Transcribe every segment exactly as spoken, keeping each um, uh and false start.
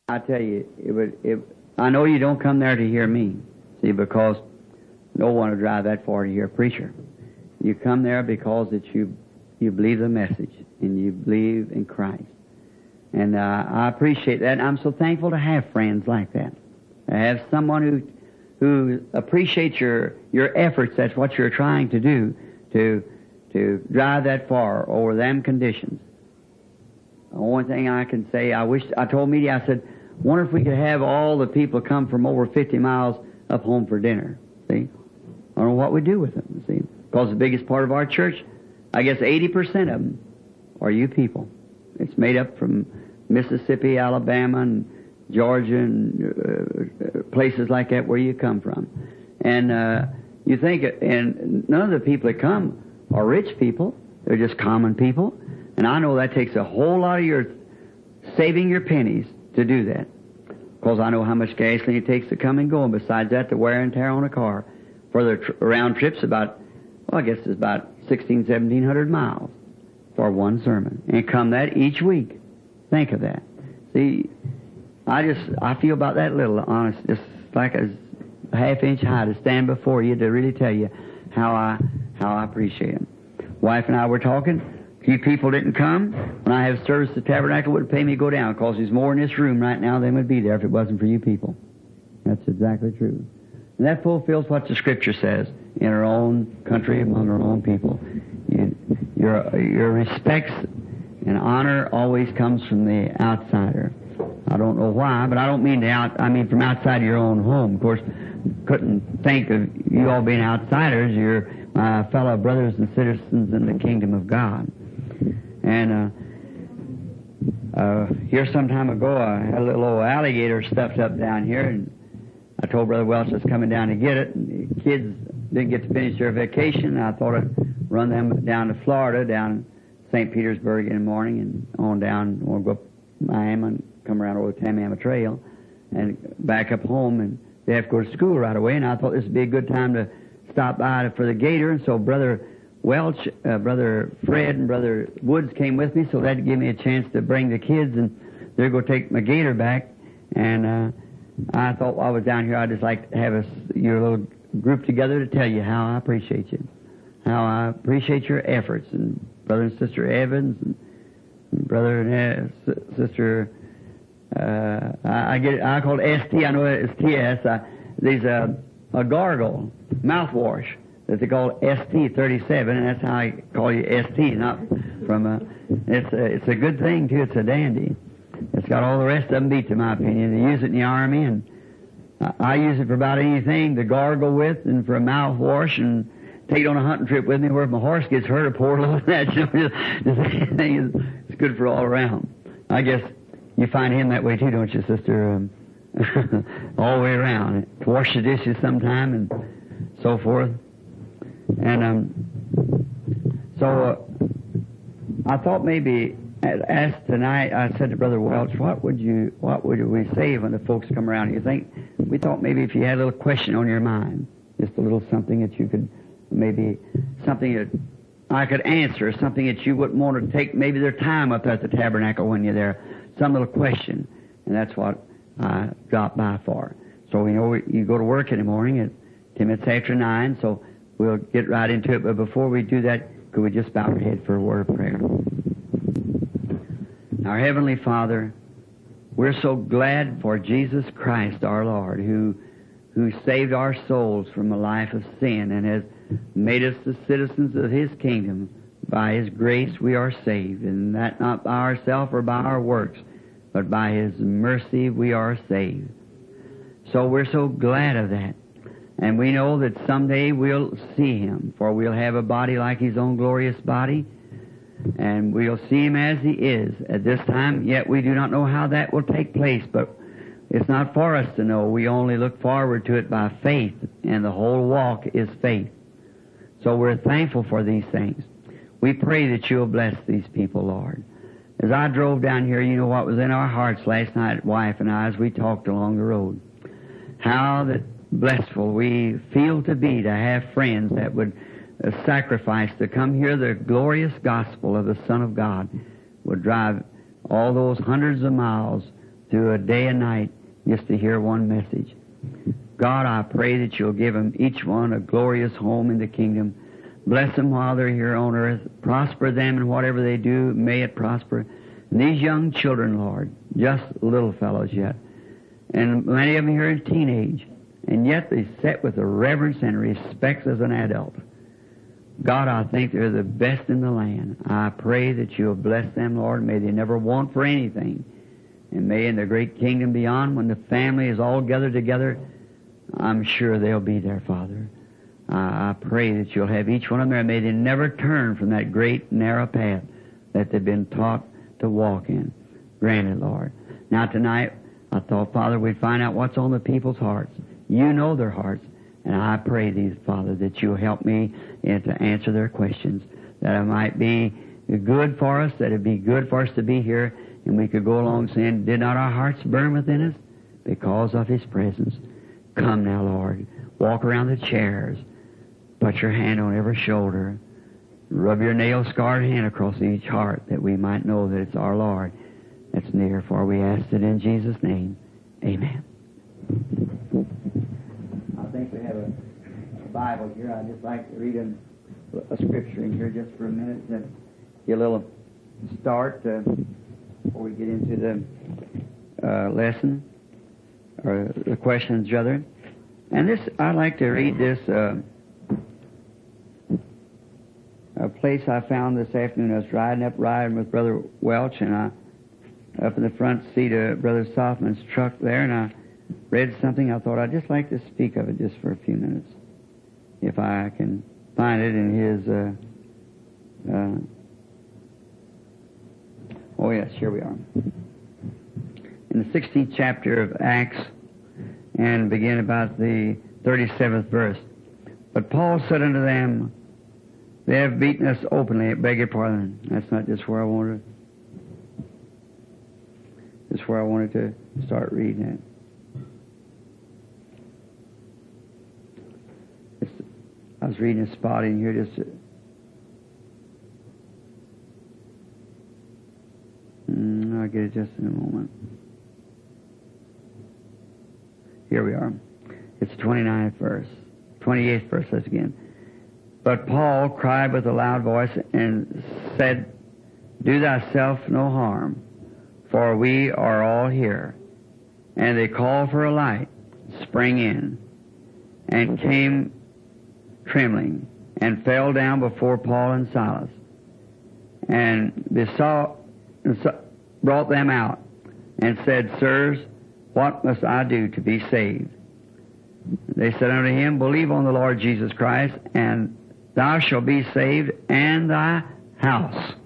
I tell you, it would, it, I know you don't come there to hear me, see, because no one would drive that far to hear a preacher. You come there because that you you believe the message and you believe in Christ. And uh, I appreciate that. And I'm so thankful to have friends like that. To have someone who who appreciates your your efforts. That's what you're trying to do to to drive that far over them conditions. The only thing I can say, I wish I told media. I said, wonder if we could have all the people come from over fifty miles up home for dinner. See, I don't know what we do with them. See, because the biggest part of our church, I guess eighty percent of them are you people. It's made up from Mississippi, Alabama, and Georgia, and uh, places like that where you come from. And uh, you think, and none of the people that come are rich people. They're just common people. And I know that takes a whole lot of your saving your pennies to do that. Because I know how much gasoline it takes to come and go. And besides that, the wear and tear on a car. For the tr- round trip's about, well, I guess it's about sixteen, seventeen hundred miles for one sermon. And come that each week. Think of that. See, I just, I feel about that little, honest, just like a half inch high to stand before you to really tell you how I, how I appreciate them. Wife and I were talking. Few people didn't come. When I have service at the Tabernacle, it would pay me to go down because there's more in this room right now than would be there if it wasn't for you people. That's exactly true. And that fulfills what the Scripture says in our own country, among our own people. You, your, your respects and honor always comes from the outsider. I don't know why, but I don't mean the out, I mean from outside of your own home. Of course, couldn't think of you all being outsiders. You're my fellow brothers and citizens in the kingdom of God. And uh, uh, here some time ago, I had a little old alligator stuffed up down here, and I told Brother Welch I was coming down to get it. And the kids didn't get to finish their vacation. And I thought I'd run them down to Florida, down Saint Petersburg in the morning, and on down, we'll go up Miami and come around over the Tamiami Trail, and back up home. And they have to go to school right away. And I thought this would be a good time to stop by for the gator. And so Brother Welch, uh, Brother Fred, and Brother Woods came with me, so that'd give me a chance to bring the kids, and they're going to take my gator back. And uh, I thought while I was down here, I'd just like to have us, your little group together to tell you how I appreciate you, how I appreciate your efforts. And Brother and Sister Evans, and Brother and uh, Sister, uh, I, I get it, I call it S T, I know it's T S. I, there's a, a gargle, mouthwash, that they call S T thirty-seven, and that's how I call you S T, not from a, it's a, it's a good thing too, it's a dandy. It's got all the rest of them beat, to my opinion. They use it in the Army, and I, I use it for about anything to gargle with, and for a mouthwash, and take it on a hunting trip with me where if my horse gets hurt, I pour a little of that. You know, just, just, it's good for all around. I guess you find him that way too, don't you, Sister? Um, all the way around. To wash the dishes sometime and so forth. And um, so uh, I thought maybe, as tonight, I said to Brother Welch, what would you, what would we say when the folks come around? You think, we thought maybe if you had a little question on your mind, just a little something that you could, maybe something that I could answer, something that you wouldn't want to take maybe their time up there at the Tabernacle when you're there, some little question. And that's what I dropped by for. So, you know, you go to work in the morning at ten minutes after nine, so we'll get right into it. But before we do that, could we just bow our head for a word of prayer? Our Heavenly Father, we're so glad for Jesus Christ, our Lord, who who saved our souls from a life of sin and has made us the citizens of His kingdom. By His grace we are saved, and that not by ourselves or by our works, but by His mercy we are saved. So we're so glad of that. And we know that someday we'll see Him, for we'll have a body like His own glorious body, and we'll see Him as He is at this time, yet we do not know how that will take place, but it's not for us to know. We only look forward to it by faith, and the whole walk is faith. So we're thankful for these things. We pray that You'll bless these people, Lord. As I drove down here, you know what was in our hearts last night, wife and I, as we talked along the road. How that blessful we feel to be to have friends that would uh, sacrifice to come hear the glorious gospel of the Son of God, would drive all those hundreds of miles through a day and night just to hear one message. God, I pray that you'll give them each one a glorious home in the kingdom. Bless them while they're here on earth. Prosper them in whatever they do. May it prosper. And these young children, Lord, just little fellows yet, and many of them here in teenage, and yet they sit with a reverence and respect as an adult. God, I think they're the best in the land. I pray that you'll bless them, Lord. May they never want for anything. And may in the great kingdom beyond, when the family is all gathered together, I'm sure they'll be there, Father. I, I pray that you'll have each one of them there. May they never turn from that great narrow path that they've been taught to walk in. Grant it, Lord. Now tonight, I thought, Father, we'd find out what's on the people's hearts. You know their hearts. And I pray these, Father, that you'll help me uh, to answer their questions, that it might be good for us, that it be good for us to be here, and we could go along saying, did not our hearts burn within us because of His presence? Come now, Lord. Walk around the chairs. Put your hand on every shoulder. Rub your nail-scarred hand across each heart, that we might know that it's our Lord that's near. For we ask it in Jesus' name. Amen. I think we have a, a Bible here. I'd just like to read a, a scripture in here just for a minute to get a little start uh, before we get into the uh, lesson or the questions, rather. And this, I'd like to read this uh, a place I found this afternoon. I was riding up, riding with Brother Welch, and I up in the front seat of Brother Softman's truck there, and I read something. I thought I'd just like to speak of it just for a few minutes, if I can find it in his. Uh, uh, oh yes, here we are. In the sixteenth chapter of Acts, and begin about the thirty-seventh verse. But Paul said unto them, they have beaten us openly. Beg your pardon. That's not just where I wanted. Just where I wanted to start reading it. It's, I was reading a spot in here just. To, mm, I'll get it just in a moment. Here we are. It's the twenty-ninth verse. twenty-eighth verse, let's again. But Paul cried with a loud voice and said, do thyself no harm, for we are all here. And they called for a light, sprang in, and came trembling, and fell down before Paul and Silas, and besought, brought them out, and said, sirs, what must I do to be saved? They said unto him, believe on the Lord Jesus Christ, and thou shalt be saved, and thy house.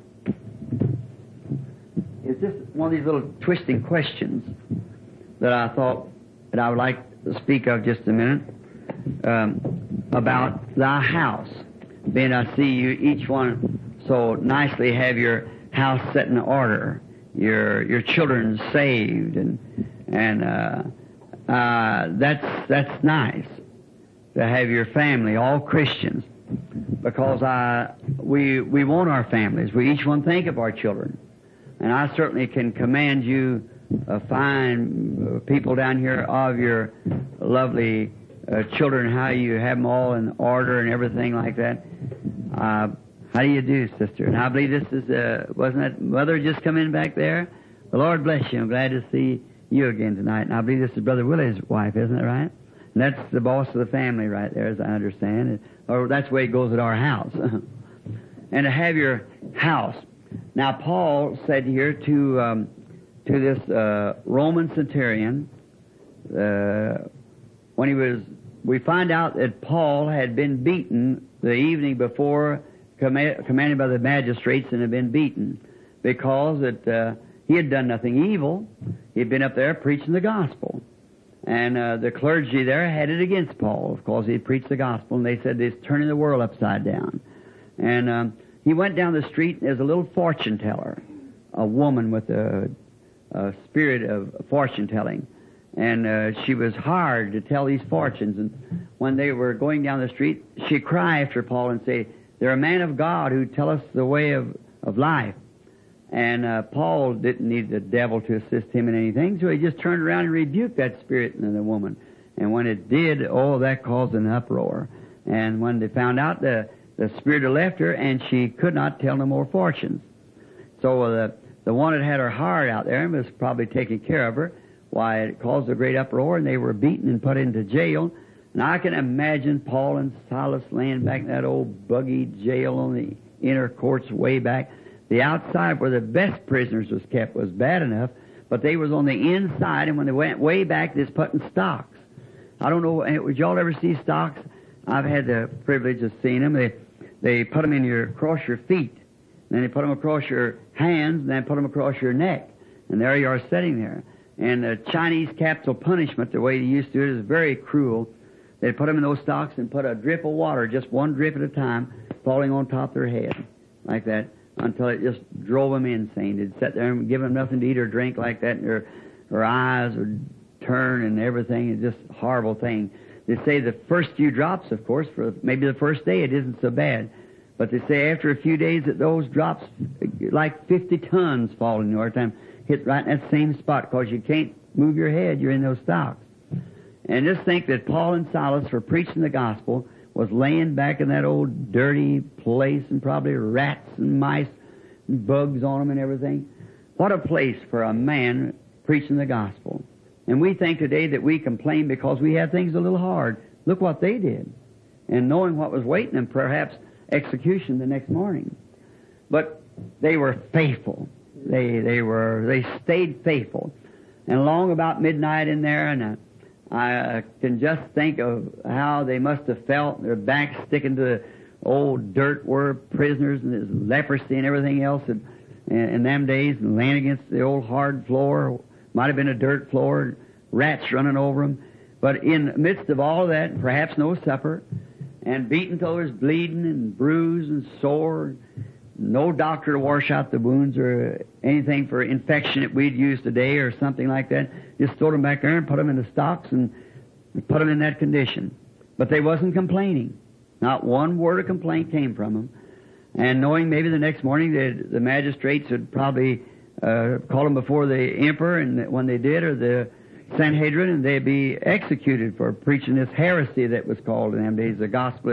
It's just one of these little twisting questions that I thought that I would like to speak of just a minute, um, about thy house. Being I see you each one so nicely have your house set in order, your your children saved, and and uh, uh, that's that's nice to have your family all Christians, because I we we want our families. We each one think of our children, and I certainly can commend you, uh, fine uh, people down here, of your lovely uh, children. How you have them all in order and everything like that. Uh, how do you do, sister? And I believe this is uh, wasn't that mother just come in back there? The Lord bless you. I'm glad to see you again tonight. And I believe this is Brother Willie's wife, isn't it right? And that's the boss of the family right there, as I understand. Or that's the way it goes at our house. And to have your house. Now, Paul said here to um, to this uh, Roman centurion, uh, when he was, we find out that Paul had been beaten the evening before, command, commanded by the magistrates, and had been beaten because it, uh, he had done nothing evil. He had been up there preaching the gospel. And uh, the clergy there had it against Paul, of course. He had preached the gospel, and they said it's turning the world upside down. And um, he went down the street, and there's a little fortune teller, a woman with a, a spirit of fortune-telling. And uh, she was hired to tell these fortunes. And when they were going down the street, she cried after Paul and say, "They're a man of God who tell us the way of, of life." And uh, Paul didn't need the devil to assist him in anything, so he just turned around and rebuked that spirit in the woman. And when it did, oh, that caused an uproar. And when they found out, the, the spirit had left her, and she could not tell no more fortunes. So uh, the, the one that had her heart out there and was probably taking care of her, why, it caused a great uproar, and they were beaten and put into jail. And I can imagine Paul and Silas laying back in that old buggy jail on the inner courts way back. The outside where the best prisoners was kept was bad enough, but they was on the inside, and when they went way back, they was put in stocks. I don't know, would y'all ever see stocks? I've had the privilege of seeing them. They, they put them in your, across your feet, then they put them across your hands, and then put them across your neck. And there you are sitting there. And the Chinese capital punishment, the way they used to do it, is very cruel. They put them in those stocks and put a drip of water, just one drip at a time, falling on top of their head, like that, until it just drove them insane. They'd sit there and give them nothing to eat or drink like that, and their, their eyes would turn and everything. It's just a horrible thing. They say the first few drops, of course, for maybe the first day it isn't so bad. But they say after a few days that those drops, like fifty tons fall in your time, hit right in that same spot, because you can't move your head. You're in those stocks. And just think that Paul and Silas, for preaching the gospel, was laying back in that old dirty place, and probably rats and mice and bugs on them and everything. What a place for a man preaching the gospel. And we think today that we complain because we have things a little hard. Look what they did. And knowing what was waiting them, perhaps execution the next morning. But they were faithful. They they were they stayed faithful. And long about midnight in there, and uh, I can just think of how they must have felt, their backs sticking to the old dirt were prisoners, and there's leprosy and everything else in, in them days, and laying against the old hard floor. Might have been a dirt floor, rats running over them. But in the midst of all of that, perhaps no supper, and beaten till there was bleeding and bruised and sore, no doctor to wash out the wounds or anything for infection that we'd use today or something like that. Just throw them back there and put them in the stocks and put them in that condition. But they wasn't complaining. Not one word of complaint came from them. And knowing maybe the next morning that the magistrates would probably uh, call them before the emperor, and when they did, or the Sanhedrin, and they'd be executed for preaching this heresy that was called in them days the gospel.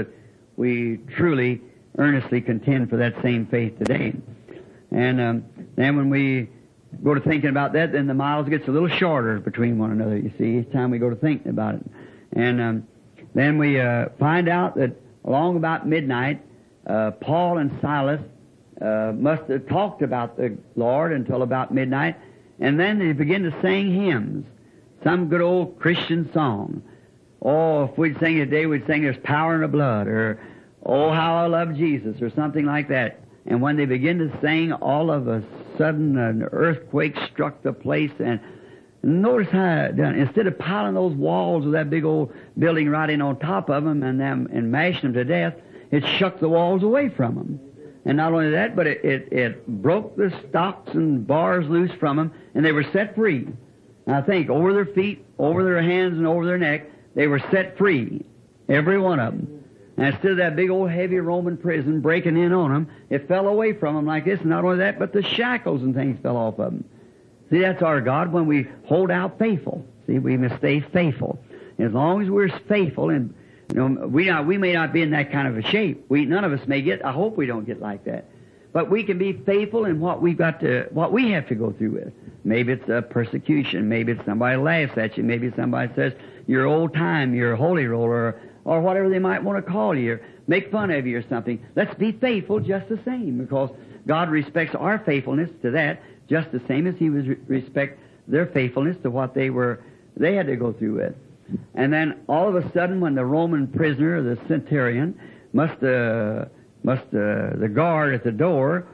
We truly, earnestly contend for that same faith today. And um, then when we go to thinking about that, then the miles gets a little shorter between one another, you see, each time we go to thinking about it. And um, then we uh, find out that along about midnight, uh, Paul and Silas uh, must have talked about the Lord until about midnight, and then they begin to sing hymns, some good old Christian song. Oh, if we'd sing it today, we'd sing There's Power in the Blood, or Oh, How I Love Jesus, or something like that. And when they begin to sing, all of a sudden an earthquake struck the place, and notice how it done. Instead of piling those walls of that big old building right in on top of them and them and mashing them to death, it shook the walls away from them. And not only that, but it, it, it broke the stocks and bars loose from them, and they were set free. Now think, over their feet, over their hands, and over their neck, they were set free, every one of them. And instead of that big old heavy Roman prison breaking in on them, it fell away from them like this. And not only that, but the shackles and things fell off of them. See, that's our God when we hold out faithful. See, we must stay faithful. As long as we're faithful, and you know, we not, we may not be in that kind of a shape. We none of us may get. I hope we don't get like that. But we can be faithful in what we've got to, what we have to go through with. Maybe it's a persecution. Maybe it's somebody laughs at you. Maybe somebody says you're old time, you're a holy roller, or whatever they might want to call you, or make fun of you or something. Let's be faithful just the same, because God respects our faithfulness to that just the same as He was re- respect their faithfulness to what they were they had to go through with. And then all of a sudden, when the Roman prisoner, the centurion, must uh, must uh, the guard at the door,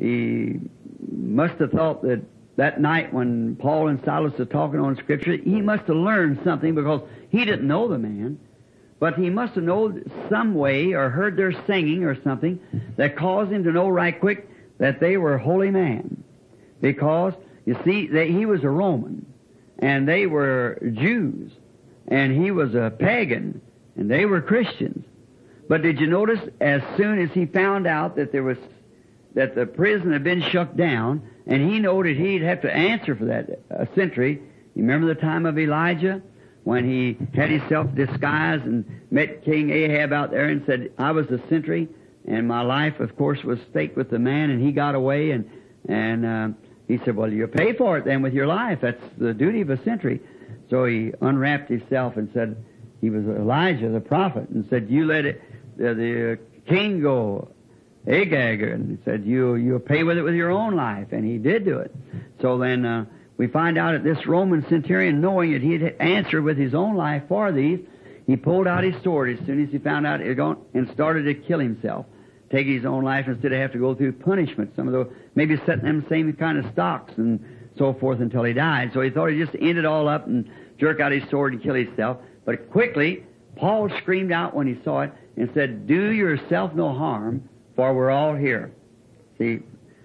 he must have thought that that night when Paul and Silas were talking on Scripture, he must have learned something, because he didn't know the man. But he must have known some way or heard their singing or something that caused him to know right quick that they were holy men. Because, you see, they, he was a Roman, and they were Jews, and he was a pagan, and they were Christians. But did you notice, as soon as he found out that there was that the prison had been shut down, and he knew that he'd have to answer for that a sentry. You remember the time of Elijah when he had himself disguised and met King Ahab out there and said, I was the sentry, and my life, of course, was staked with the man, and he got away, and and uh, he said, well, you pay for it then with your life. That's the duty of a sentry. So he unwrapped himself and said he was Elijah, the prophet, and said, you let it, the, the king go, Agag, and he said, you, you'll pay with it with your own life. And he did do it. So then uh, we find out that this Roman centurion, knowing that he had answered with his own life for these, he pulled out his sword as soon as he found out it going, and started to kill himself, take his own life instead of have to go through punishment. Some of the, maybe setting them same kind of stocks and so forth until he died. So he thought he'd just end it all up and jerk out his sword and kill himself. But quickly, Paul screamed out when he saw it and said, do yourself no harm, for we're all here. See?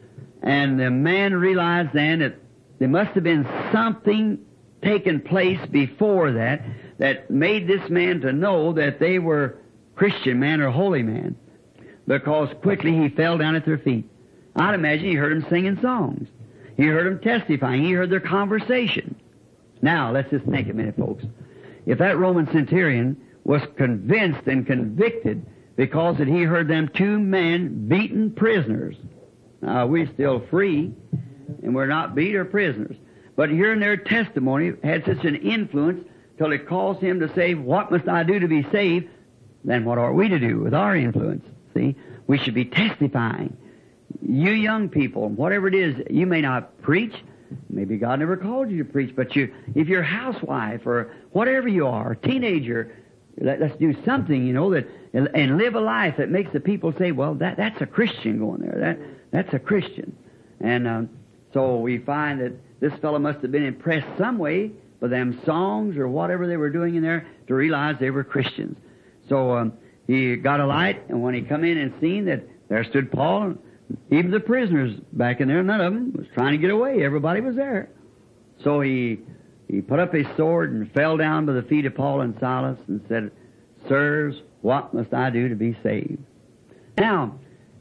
And the man realized then that there must have been something taken place before that that made this man to know that they were Christian man or holy man, because quickly he fell down at their feet. I'd imagine he heard them singing songs. He heard them testifying. He heard their conversation. Now, let's just think a minute, folks. If that Roman centurion was convinced and convicted because that he heard them two men beaten prisoners, now we're still free, and we're not beat or prisoners, but hearing their testimony had such an influence till it caused him to say, what must I do to be saved? Then what are we to do with our influence? See, we should be testifying. You young people, whatever it is, you may not preach. Maybe God never called you to preach, but you, if you're a housewife or whatever you are, a teenager, let, let's do something, you know, that and, and live a life that makes the people say, well, that that's a Christian going there. That that's a Christian. And um, so we find that this fellow must have been impressed some way by them songs or whatever they were doing in there to realize they were Christians. So um, he got a light, and when he come in and seen that there stood Paul, and even the prisoners back in there, none of them was trying to get away. Everybody was there. So he he put up his sword and fell down by the feet of Paul and Silas and said, sirs, what must I do to be saved? Now,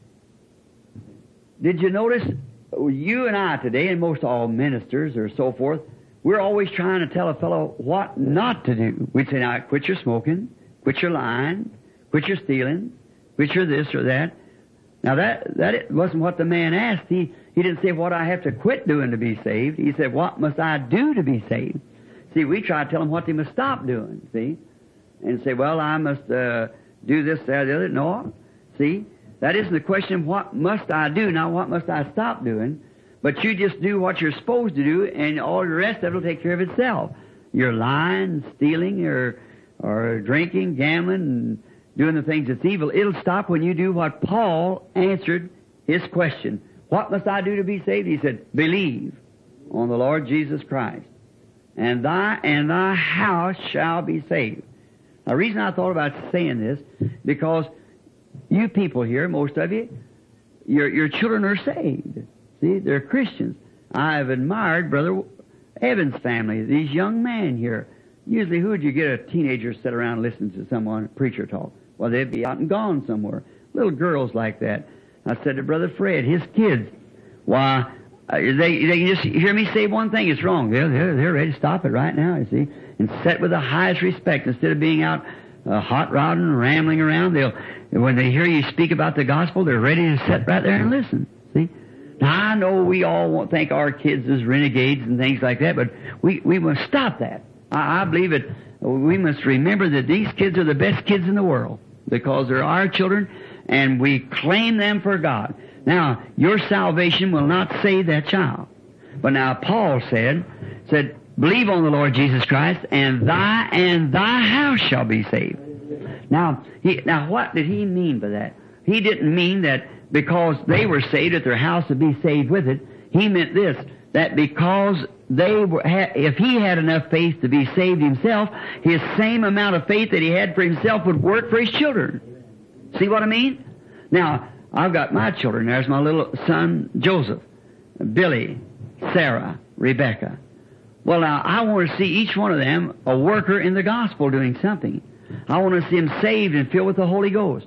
did you notice, you and I today, and most all ministers or so forth, we're always trying to tell a fellow what not to do. We'd say, now, quit your smoking, quit your lying, quit your stealing, quit your this or that. Now, that that wasn't what the man asked. He he didn't say what I have to quit doing to be saved. He said, what must I do to be saved? See, we try to tell them what they must stop doing, see? And say, well, I must uh, do this, that, the other. No, see? That isn't the question, what must I do, not what must I stop doing. But you just do what you're supposed to do, and all the rest of it will take care of itself. You're lying, stealing, or, or drinking, gambling, and doing the things that's evil. It'll stop when you do what Paul answered his question. What must I do to be saved? He said, believe on the Lord Jesus Christ, and thy and thy house shall be saved. Now, the reason I thought about saying this, because you people here, most of you, your your children are saved. See, they're Christians. I've admired Brother Evans' family, these young men here. Usually, who would you get a teenager sit around and listen to someone, a preacher talk? Well, they'd be out and gone somewhere. Little girls like that. I said to Brother Fred, his kids, why, uh, they they can just hear me say one thing, it's wrong. They're, they're, they're ready to stop it right now, you see, and set with the highest respect. Instead of being out uh, hot rodding and rambling around, they'll, when they hear you speak about the gospel, they're ready to sit right there and listen, see. Now, I know we all won't think our kids as renegades and things like that, but we, we must stop that. I, I believe it. We must remember that these kids are the best kids in the world because they're our children, and we claim them for God. Now, your salvation will not save that child. But now, Paul said, said, believe on the Lord Jesus Christ, and thy and thy house shall be saved. Now, he, now what did he mean by that? He didn't mean that because they were saved, that their house would be saved with it. He meant this, that because they were, if he had enough faith to be saved himself, his same amount of faith that he had for himself would work for his children. See what I mean? Now, I've got my children. There's my little son, Joseph, Billy, Sarah, Rebecca. Well, now, I want to see each one of them a worker in the gospel doing something. I want to see them saved and filled with the Holy Ghost.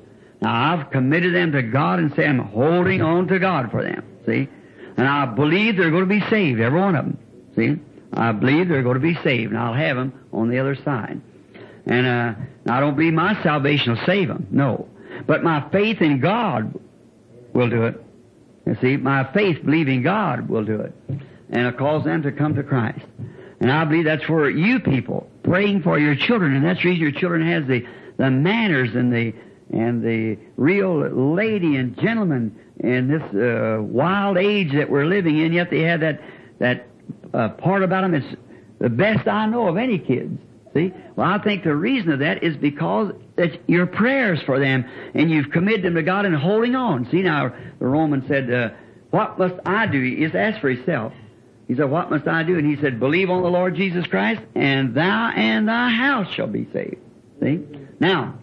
Now, I've committed them to God and say I'm holding on to God for them, see? And I believe they're going to be saved, every one of them, see? I believe they're going to be saved, and I'll have them on the other side. And uh, I don't believe my salvation will save them, no. But my faith in God will do it. You see, my faith believing God will do it. And it'll cause them to come to Christ. And I believe that's for you people, praying for your children. And that's the reason your children has the, the manners and the and the real lady and gentleman in this uh, wild age that we're living in, yet they have that, that uh, part about them that's the best I know of any kids. See? Well, I think the reason of that is because it's your prayers for them, and you've committed them to God and holding on. See, now, the Roman said, uh, what must I do? He just asked for himself. He said, what must I do? And he said, believe on the Lord Jesus Christ, and thou and thy house shall be saved. See? Now,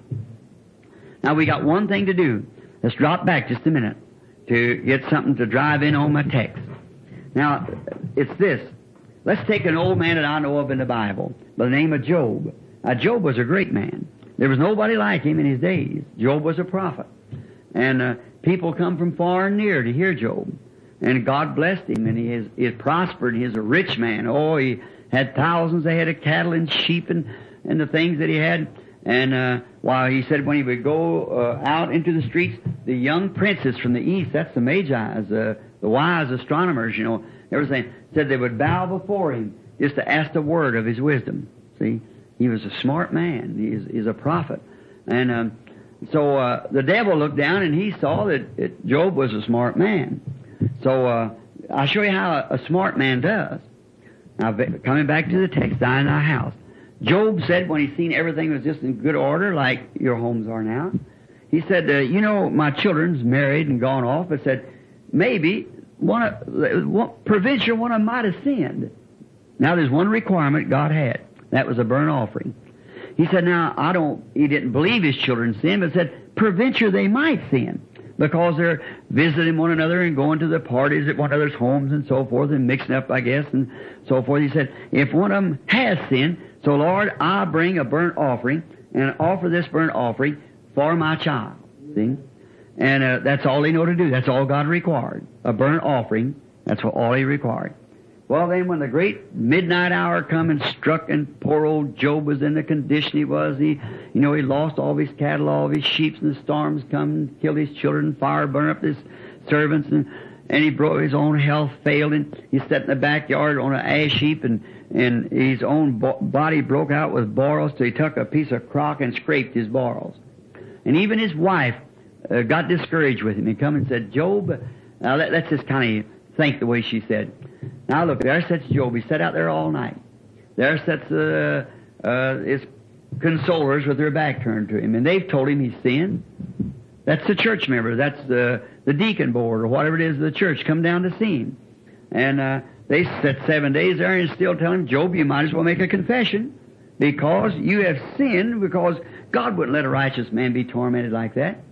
now we got one thing to do. Let's drop back just a minute to get something to drive in on my text. Now, it's this. Let's take an old man that I know of in the Bible by the name of Job. Now, Job was a great man. There was nobody like him in his days. Job was a prophet. And uh, people come from far and near to hear Job. And God blessed him, and he is, he is prospered. He is a rich man. Oh, he had thousands of head of cattle and sheep and, and the things that he had. And uh, while he said when he would go uh, out into the streets, the young princes from the east, that's the Magi, uh, the wise astronomers, you know, they were saying, said they would bow before him just to ask the word of his wisdom. See, he was a smart man. He is, he's a prophet. And um, so uh, the devil looked down and he saw that, that Job was a smart man. So uh, I'll show you how a, a smart man does. Now, coming back to the text, thine thy house. Job said when he seen everything was just in good order, like your homes are now, he said, uh, you know, my children's married and gone off, but said, maybe one of, one, provincial one of them might have sinned. Now, there's one requirement God had. That was a burnt offering. He said, now, I don't, he didn't believe his children sinned, but said, provincial they might sin, because they're visiting one another and going to the parties at one another's homes and so forth and mixing up, I guess, and so forth. He said, if one of them has sinned, so Lord, I bring a burnt offering and offer this burnt offering for my child. See? And uh, that's all they know to do. That's all God required. A burnt offering. That's what all he required. Well, then when the great midnight hour come and struck, and poor old Job was in the condition he was, he, you know, he lost all of his cattle, all of his sheep, and the storms come and killed his children, fire burned up his servants, and, and he broke, his own health failed, and he sat in the backyard on an ash heap, and, and his own bo- body broke out with boils, so he took a piece of crock and scraped his boils. And even his wife uh, got discouraged with him. He come and said, Job, now let, let's just kind of think the way she said. Now look, there sits Job. He sat out there all night. There sits uh, uh, his consolers with their back turned to him, and they've told him he's sinned. That's the church member. That's the the deacon board or whatever it is of the church come down to see him. And uh, they sat seven days there and still tell him, Job, you might as well make a confession because you have sinned, because God wouldn't let a righteous man be tormented like that.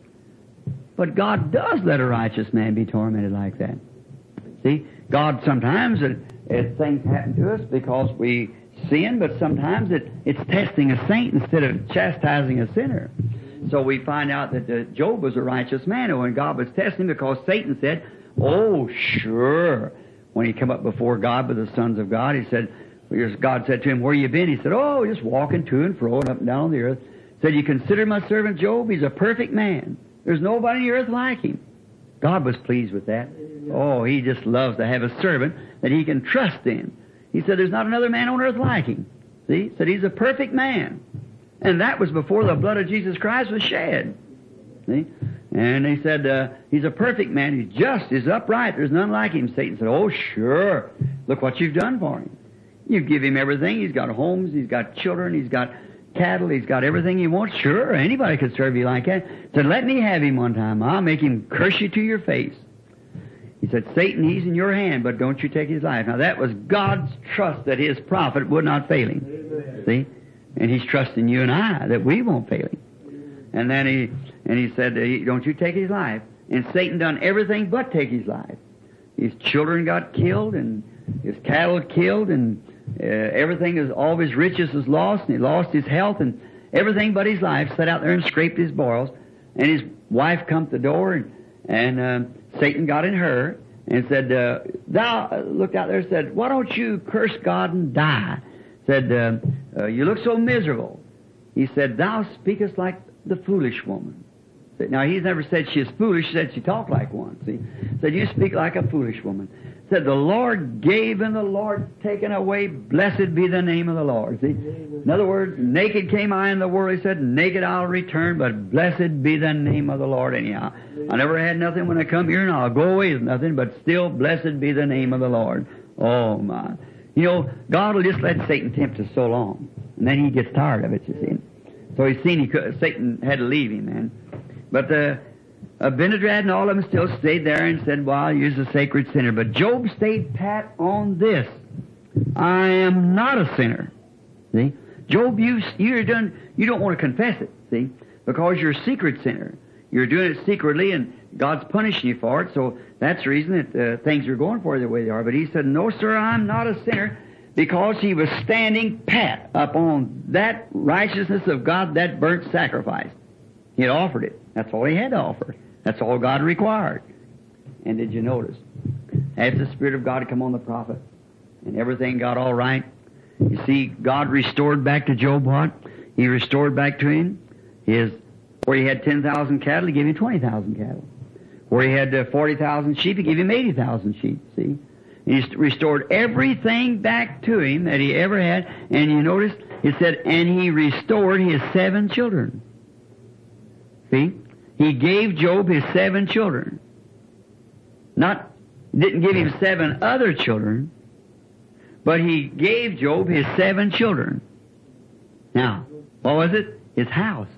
But God does let a righteous man be tormented like that. See, God sometimes, it, it, things happen to us because we sin, but sometimes it, it's testing a saint instead of chastising a sinner. So we find out that uh, Job was a righteous man, and when God was testing him, because Satan said, oh, sure. When he came up before God with the sons of God, he said, God said to him, where you been? He said, oh, just walking to and fro and up and down on the earth. He said, you consider my servant Job? He's a perfect man. There's nobody on the earth like him. God was pleased with that. Oh, he just loves to have a servant that he can trust in. He said, there's not another man on earth like him. See? He said, he's a perfect man. And that was before the blood of Jesus Christ was shed. See? And he said, uh, he's a perfect man. He's just, he's upright. There's none like him. Satan said, oh, sure. Look what you've done for him. You give him everything. He's got homes. He's got children. He's got cattle. He's got everything he wants. Sure, anybody could serve you like that. He said, let me have him one time. I'll make him curse you to your face. He said, Satan, he's in your hand, but don't you take his life. Now, that was God's trust that his prophet would not fail him. Amen. See? And he's trusting you and I that we won't fail him. And then he and he said, don't you take his life. And Satan done everything but take his life. His children got killed, and his cattle killed, and uh, everything, is, all of his riches was lost, and he lost his health, and everything but his life. Sat out there and scraped his boils. And his wife come to the door, and, and uh, Satan got in her and said, uh, thou, uh, looked out there and said, why don't you curse God and die? Said, uh, uh, you look so miserable. He said, thou speakest like the foolish woman. Now, he's never said she is foolish. He said she talked like one, see. Said, you speak like a foolish woman. Said, the Lord gave and the Lord taken away. Blessed be the name of the Lord. See? In other words, naked came I in the world. He said, naked I'll return, but blessed be the name of the Lord anyhow. I never had nothing when I come here, and I'll go away with nothing, but still blessed be the name of the Lord. Oh, my. You know, God will just let Satan tempt us so long, and then he gets tired of it, you see. So he's seen he could, Satan had to leave him, man. But uh, Abinadab and all of them still stayed there and said, well, you're a sacred sinner. But Job stayed pat on this. I am not a sinner. See? Job, you, you're done, you don't want to confess it, see? Because you're a secret sinner. You're doing it secretly, and God's punishing you for it, so that's the reason that uh, things are going for you the way they are. But he said, no, sir, I'm not a sinner, because he was standing pat upon that righteousness of God, that burnt sacrifice. He had offered it. That's all he had to offer. That's all God required. And did you notice? After the Spirit of God had come on the prophet, and everything got all right, you see, God restored back to Job what? He restored back to him his, where he had ten thousand cattle, he gave him twenty thousand cattle. Where he had uh, forty thousand sheep, he gave him eighty thousand sheep, see? He restored everything back to him that he ever had, and you notice, it said, and he restored his seven children. See? He gave Job his seven children. Not, didn't give him seven other children, but he gave Job his seven children. Now, what was it? His house.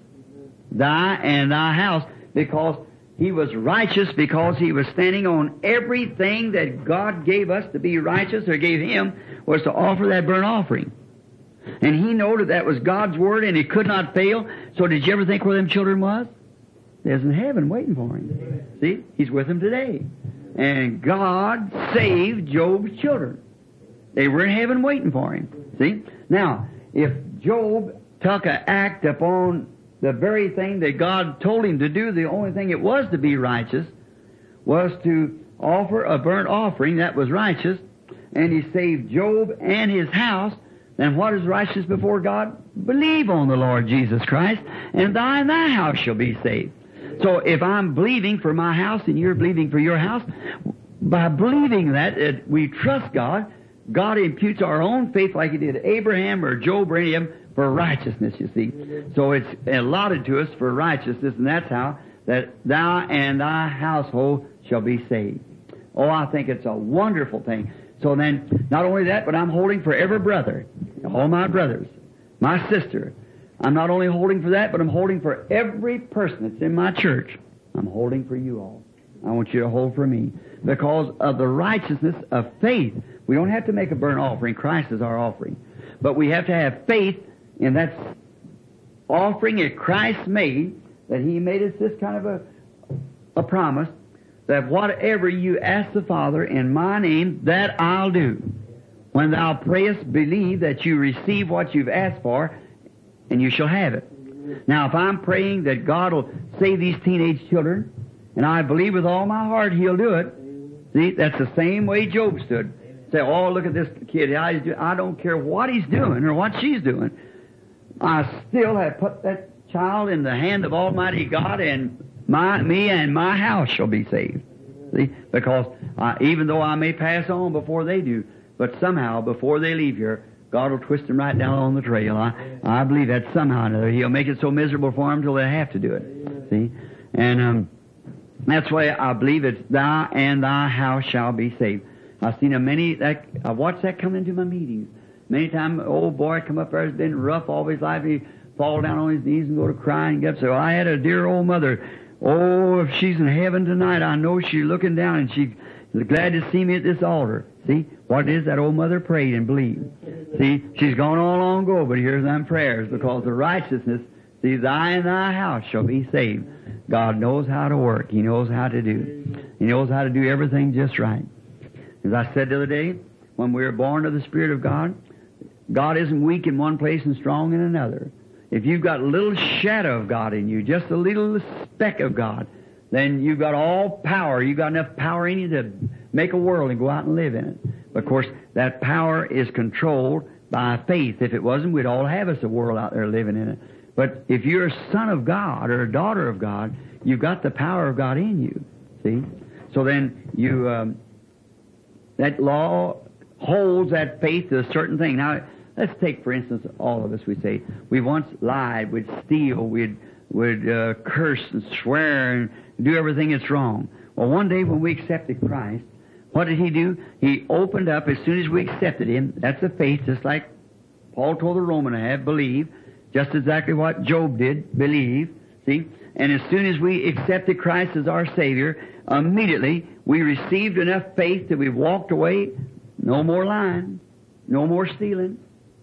Thy and thy house, because he was righteous, because he was standing on everything that God gave us to be righteous, or gave him, was to offer that burnt offering. And he knew that that was God's word, and he could not fail. So did you ever think where them children was? There's in heaven waiting for him. See? He's with them today. And God saved Job's children. They were in heaven waiting for him. See? Now, if Job took an act upon the very thing that God told him to do, the only thing it was to be righteous, was to offer a burnt offering that was righteous, and he saved Job and his house, then what is righteous before God? Believe on the Lord Jesus Christ, and thy and thy house shall be saved. So if I'm believing for my house and you're believing for your house, by believing that, that we trust God, God imputes our own faith like he did Abraham or Job or any of them for righteousness, you see. So it's allotted to us for righteousness, and that's how that thou and thy household shall be saved. Oh, I think it's a wonderful thing. So then, not only that, but I'm holding for every brother, all my brothers, my sister. I'm not only holding for that, but I'm holding for every person that's in my church. I'm holding for you all. I want you to hold for me. Because of the righteousness of faith. We don't have to make a burnt offering. Christ is our offering. But we have to have faith in that offering that Christ made, that he made us this kind of a, a promise, that whatever you ask the Father in my name, that I'll do. When thou prayest, believe that you receive what you've asked for, and you shall have it. Now, if I'm praying that God will save these teenage children, and I believe with all my heart he'll do it, see, that's the same way Job stood. Say, oh, look at this kid. How he's doing. I don't care what he's doing or what she's doing. I still have put that child in the hand of Almighty God, and my, me and my house shall be saved. See, because I, even though I may pass on before they do, but somehow before they leave here, God will twist them right down on the trail. I, I believe that somehow or another He'll make it so miserable for them till they have to do it. See? And um, that's why I believe it's thou and thy house shall be saved. I've seen a many, that, I've watched that come into my meetings. Many times, old boy come up there, has been rough all his life. He fall down on his knees and go to crying and get up. So I had a dear old mother. Oh, if she's in heaven tonight, I know she's looking down and she's glad to see me at this altar. See, what it is that old mother prayed and believed. See, she's gone all long ago, but here's them prayers, because the righteousness, see, thy and thy house shall be saved. God knows how to work. He knows how to do. He knows how to do everything just right. As I said the other day, when we were born of the Spirit of God, God isn't weak in one place and strong in another. if you've got a little shadow of God in you, just a little speck of God, then you've got all power. You've got enough power in you to make a world and go out and live in it. But of course, that power is controlled by faith. If it wasn't, we'd all have us a world out there living in it. But if you're a son of God or a daughter of God, you've got the power of God in you. See? So then you, um, that law holds that faith to a certain thing. Now, let's take, for instance, all of us, we say, we once lied, we'd steal, we'd, we'd uh, curse and swear and do everything that's wrong. Well, one day when we accepted Christ, what did He do? He opened up as soon as we accepted Him. That's the faith, just like Paul told the Roman to have, believe. Just exactly what Job did, believe. See? And as soon as we accepted Christ as our Savior, immediately we received enough faith that we walked away. No more lying. No more stealing.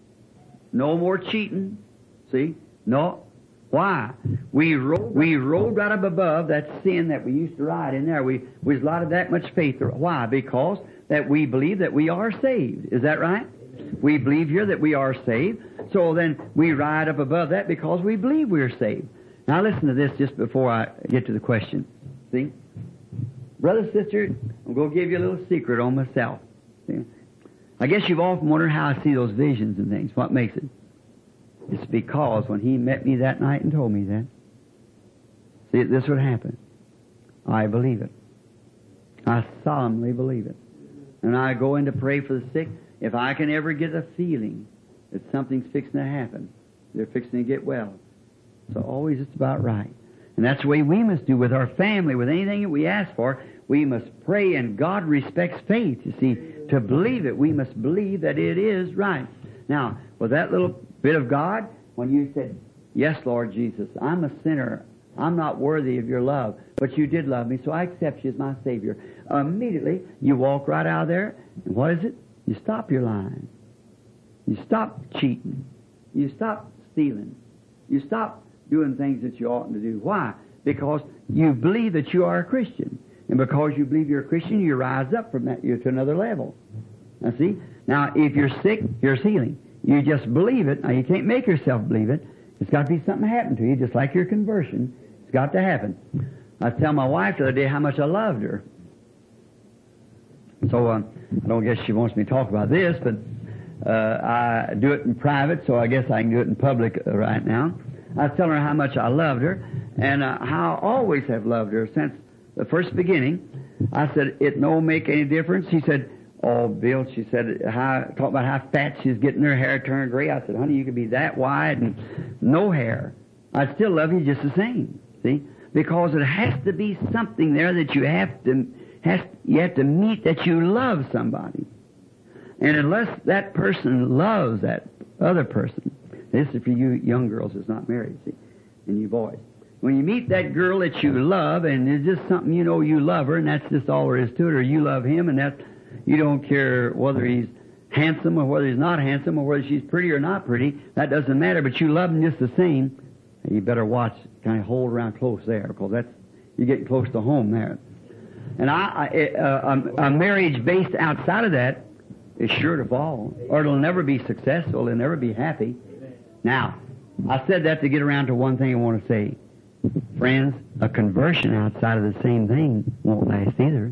No more cheating. See? No. Why? We rolled, we rolled right up above that sin that we used to ride in there. We, we allotted that much faith. Why? Because that we believe that we are saved. Is that right? We believe here that we are saved. So then we ride up above that because we believe we are saved. Now listen to this just before I get to the question. See? Brother, sister, I'm going to give you a little secret on myself. See? I guess you've often wondered how I see those visions and things. What makes it? It's because when He met me that night and told me that, see, this would happen. I believe it. I solemnly believe it. And I go in to pray for the sick. If I can ever get a feeling that something's fixing to happen, they're fixing to get well. So always it's about right. And that's the way we must do with our family, with anything that we ask for. We must pray, and God respects faith. You see, to believe it, we must believe that it is right. Now, with that little bit of God, when you said, yes, Lord Jesus, I'm a sinner. I'm not worthy of your love, but you did love me, so I accept you as my Savior. Immediately, you walk right out of there, and what is it? You stop your lying. You stop cheating. You stop stealing. You stop doing things that you oughtn't to do. Why? Because you believe that you are a Christian. And because you believe you're a Christian, you rise up from that you're to another level. Now see? Now, if you're sick, here's healing. You just believe it. Now, you can't make yourself believe it. It's got to be something happen to you, just like your conversion. It's got to happen. I was telling my wife the other day how much I loved her. So, uh, I don't guess she wants me to talk about this, but uh, I do it in private, so I guess I can do it in public uh, right now. I was telling her how much I loved her, and uh, how I always have loved her since the first beginning. I said, it no make any difference. She said, oh, Bill, she said, how, talk about how fat she's getting, her hair turned gray. I said, honey, you could be that wide and no hair. I still love you just the same, see? Because it has to be something there that you have to, has, you have to meet, that you love somebody. And unless that person loves that other person, this is for you young girls that's not married, see, and you boys. When you meet that girl that you love, and it's just something you know you love her, and that's just all there is to it, or you love him, and that's, you don't care whether he's handsome or whether he's not handsome or whether she's pretty or not pretty, that doesn't matter, but you love him just the same. You better watch, kind of hold around close there, because that's, you're getting close to home there. And I, I uh, a, a marriage based outside of that is sure to fall, or it'll never be successful, it'll never be happy. Now, I said that to get around to one thing I want to say. Friends, a conversion outside of the same thing won't last either.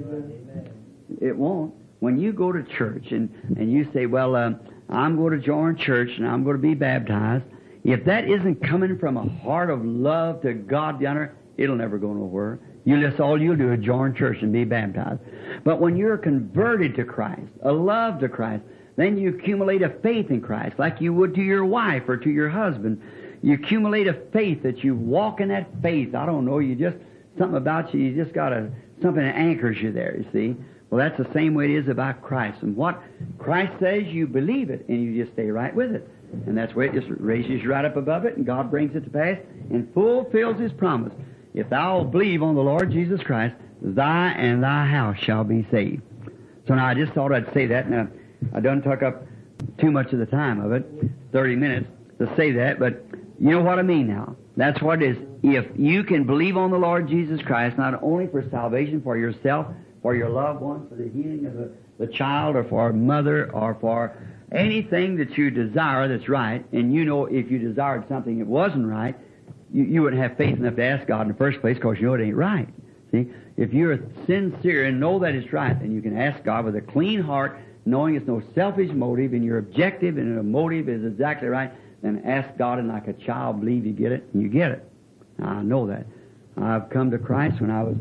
It won't. When you go to church and, and you say, well, uh, I'm going to join church and I'm going to be baptized, if that isn't coming from a heart of love to God yonder, it'll never go nowhere. You just, all you'll do is join church and be baptized. But when you're converted to Christ, a love to Christ, then you accumulate a faith in Christ, like you would to your wife or to your husband. You accumulate a faith that you walk in that faith. I don't know, you just, something about you, you just got a, something that anchors you there, you see. Well, that's the same way it is about Christ. And what Christ says, you believe it, and you just stay right with it. And that's where it just raises you right up above it, and God brings it to pass and fulfills His promise. If thou believe on the Lord Jesus Christ, thy and thy house shall be saved. So now I just thought I'd say that. Now, I done took up too much of the time of it, thirty minutes, to say that, but you know what I mean now. That's what it is. If you can believe on the Lord Jesus Christ, not only for salvation for yourself, for your loved one, for the healing of the, the child, or for a mother, or for anything that you desire that's right, and you know if you desired something that wasn't right, you, you wouldn't have faith enough to ask God in the first place because you know it ain't right. See? If you're sincere and know that it's right, then you can ask God with a clean heart, knowing it's no selfish motive, and your objective and the motive is exactly right, then ask God and like a child believe you get it, and you get it. Now, I know that. I've come to Christ when I was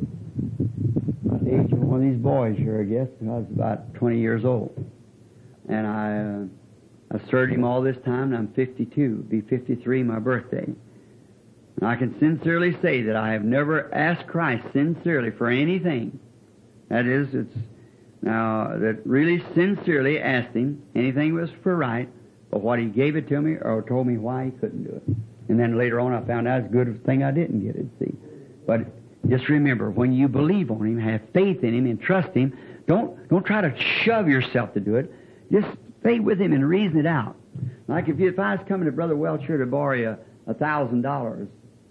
about the age of one of these boys here, I guess. I was about twenty years old. And I, uh, I've served Him all this time, and I'm fifty-two. Be fifty-three my birthday. And I can sincerely say that I have never asked Christ sincerely for anything. That is, it's now that really sincerely asked Him anything was for right, but what He gave it to me or told me why He couldn't do it. And then later on I found out it's a good thing I didn't get it, see. But just remember, when you believe on Him, have faith in Him, and trust Him, don't don't try to shove yourself to do it. Just stay with Him and reason it out. Like if, you, if I was coming to Brother Welch here to borrow you a thousand dollars,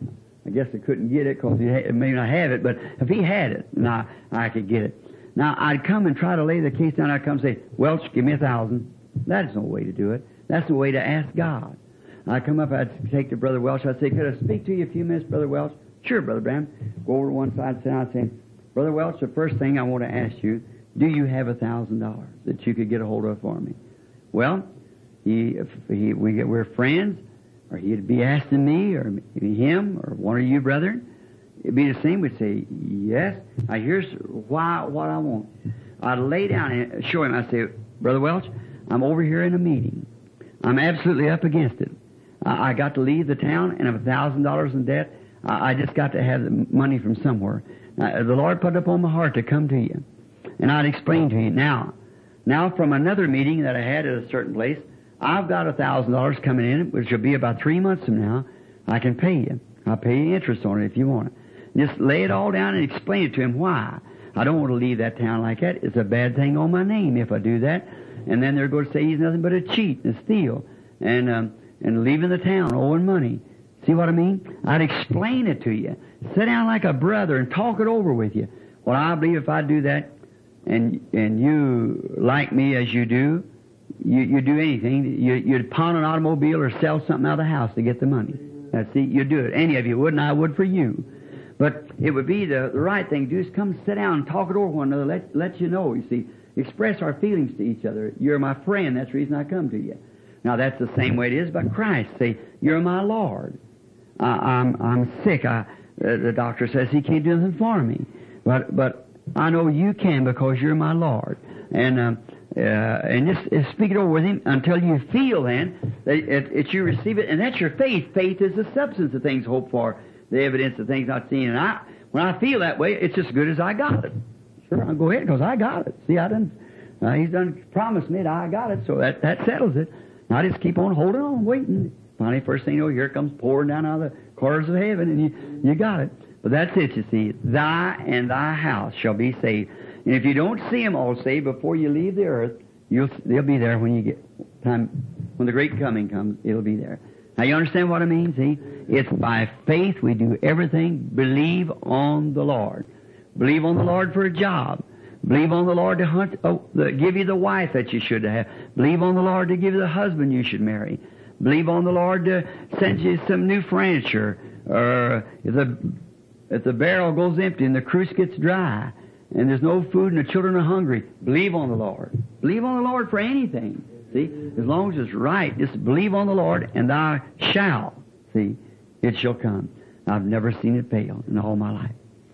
I guess I couldn't get it because he ha- may not have it, but if he had it, and I, I could get it. Now, I'd come and try to lay the case down. I'd come and say, Welch, give me a thousand. That's no way to do it. That's the way to ask God. I'd come up, I'd take to Brother Welch. I'd say, could I speak to you a few minutes, Brother Welch? Sure, Brother Branham. Go over to one side, sit down, and say, Brother Welch, the first thing I want to ask you, do you have a thousand dollars that you could get a hold of for me? Well, he, if he, we get, we're friends, or he'd be asking me, or him, or one of you, brethren. It'd be the same. We'd say, yes. Now, here's why, what I want. I'd lay down and show him. I'd say, Brother Welch, I'm over here in a meeting. I'm absolutely up against it. I, I got to leave the town, and I'm a thousand dollars in debt. I, I just got to have the money from somewhere. Now, the Lord put it upon my heart to come to you. And I'd explain to you. Now, now from another meeting that I had at a certain place, I've got a thousand dollars coming in, which will be about three months from now. I can pay you. I'll pay you interest on it if you want it. Just lay it all down and explain it to him why. I don't want to leave that town like that. It's a bad thing on my name if I do that. And then they're going to say he's nothing but a cheat and a steal and um, and leaving the town owing money. See what I mean? I'd explain it to you. Sit down like a brother and talk it over with you. Well, I believe if I do that and and you like me as you do, you you do anything. You, you'd pawn an automobile or sell something out of the house to get the money. Now, see, you'd do it. Any of you would, and I would for you. But it would be the, the right thing to do is come sit down and talk it over one another, let, let you know, you see. Express our feelings to each other. You're my friend. That's the reason I come to you. Now, that's the same way it is about Christ. Say, you're my Lord. Uh, I'm I'm sick. I, uh, the doctor says he can't do anything for me. But but I know you can because you're my Lord. And um, uh, and just uh, speak it over with him until you feel then that it, it, you receive it. And that's your faith. Faith is the substance of things hoped for, the evidence of things not seen. And I, when I feel that way, it's as good as I got it. Sure, I'll go ahead because I got it. See, I done, uh, he's done promised me that I got it, so that, that settles it. Now I just keep on holding on, waiting. Finally, first thing you know, here it comes pouring down out of the corners of heaven, and you, you got it. But that's it, you see. Thy and thy house shall be saved. And if you don't see them all saved before you leave the earth, you'll, they'll be there when you get time, when the great coming comes, it'll be there. Now, you understand what I mean? See, it's by faith we do everything. Believe on the Lord. Believe on the Lord for a job. Believe on the Lord to hunt, oh, the, give you the wife that you should have. Believe on the Lord to give you the husband you should marry. Believe on the Lord to send you some new furniture. Or if the, if the barrel goes empty and the cruse gets dry and there's no food and the children are hungry, believe on the Lord. Believe on the Lord for anything. See, as long as it's right, just believe on the Lord and thou shalt. See, it shall come. I've never seen it fail in all my life.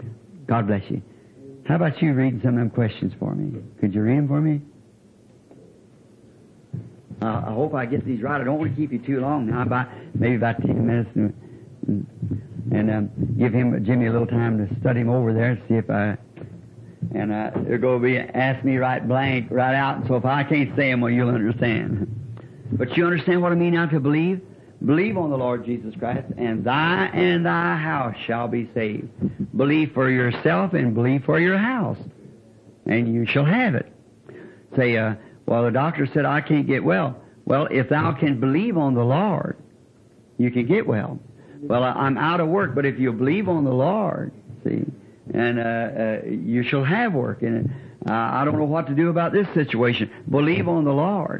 God bless you. How about you reading some of them questions for me? Could you read them for me? Uh, I hope I get these right. I don't want to keep you too long now, about maybe about ten minutes, and, and um, give him Jimmy a little time to study him over there, see if I. And uh, they're going to be ask me right blank, right out. And so if I can't say them, well, you'll understand. But you understand what I mean now to believe? Believe on the Lord Jesus Christ, and thy and thy house shall be saved. Believe for yourself and believe for your house, and you shall have it. Say, uh, well, the doctor said I can't get well. Well, if thou can believe on the Lord, you can get well. Well, I'm out of work, but if you believe on the Lord, see, and uh, uh, you shall have work. And uh, I don't know what to do about this situation. Believe on the Lord.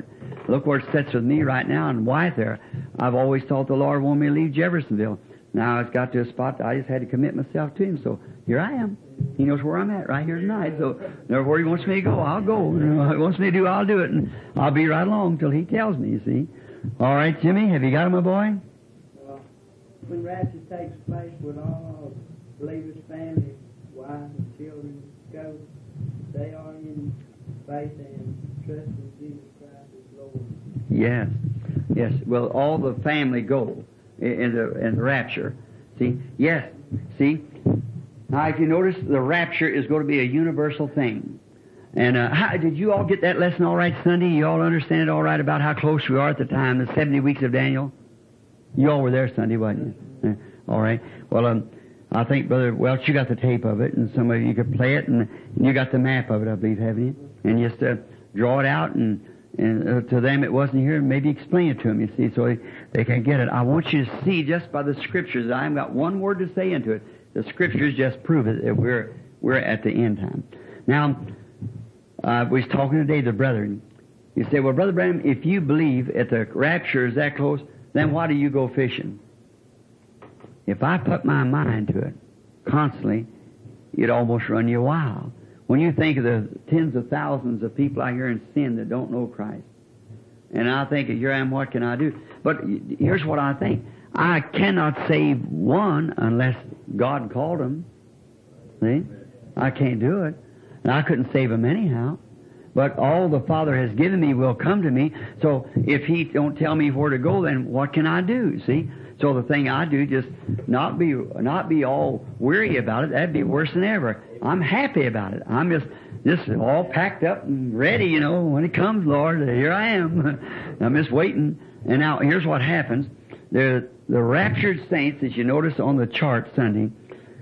Look where it sits with me right now and wife there. I've always thought the Lord wanted me to leave Jeffersonville. Now it's got to a spot that I just had to commit myself to Him. So here I am. He knows where I'm at right here tonight. So wherever He wants me to go, I'll go. You know, what He wants me to do, I'll do it. And I'll be right along till He tells me, you see. All right, Jimmy, have you got him, my boy? Well, when rapture takes place, would all believers' family, wives, and children go? They are in faith and trust in Jesus Christ as Lord. Yes. Yes. Will all the family go in the, in the rapture? See? Yes. See? Now, if you notice, the rapture is going to be a universal thing. And uh, how, did you all get that lesson all right Sunday? You all understand it all right about how close we are at the time, the seventy weeks of Daniel? You all were there Sunday, wasn't you? Uh, all right. Well, um, I think, Brother Welch, you got the tape of it, and some of you could play it, and, and you got the map of it, I believe, haven't you? And just uh, draw it out, and, and uh, to them it wasn't here, and maybe explain it to them, you see, so they, they can get it. I want you to see just by the Scriptures, I haven't got one word to say into it. The Scriptures just prove it, that we're, we're at the end time. Now, I uh, was talking today to the brethren. You say, well, Brother Branham, if you believe at the rapture is that close, then why do you go fishing? If I put my mind to it constantly, it'd almost run you wild. When you think of the tens of thousands of people out here in sin that don't know Christ, and I think, here I am, what can I do? But here's what I think. I cannot save one unless God called them. See? I can't do it. And I couldn't save them anyhow. But all the Father has given me will come to me. So if He don't tell me where to go, then what can I do? See? So the thing I do, just not be not be all weary about it. That'd be worse than ever. I'm happy about it. I'm just just all packed up and ready. You know, when it comes, Lord, here I am. I'm just waiting. And now here's what happens: the the raptured saints, as you notice on the chart Sunday.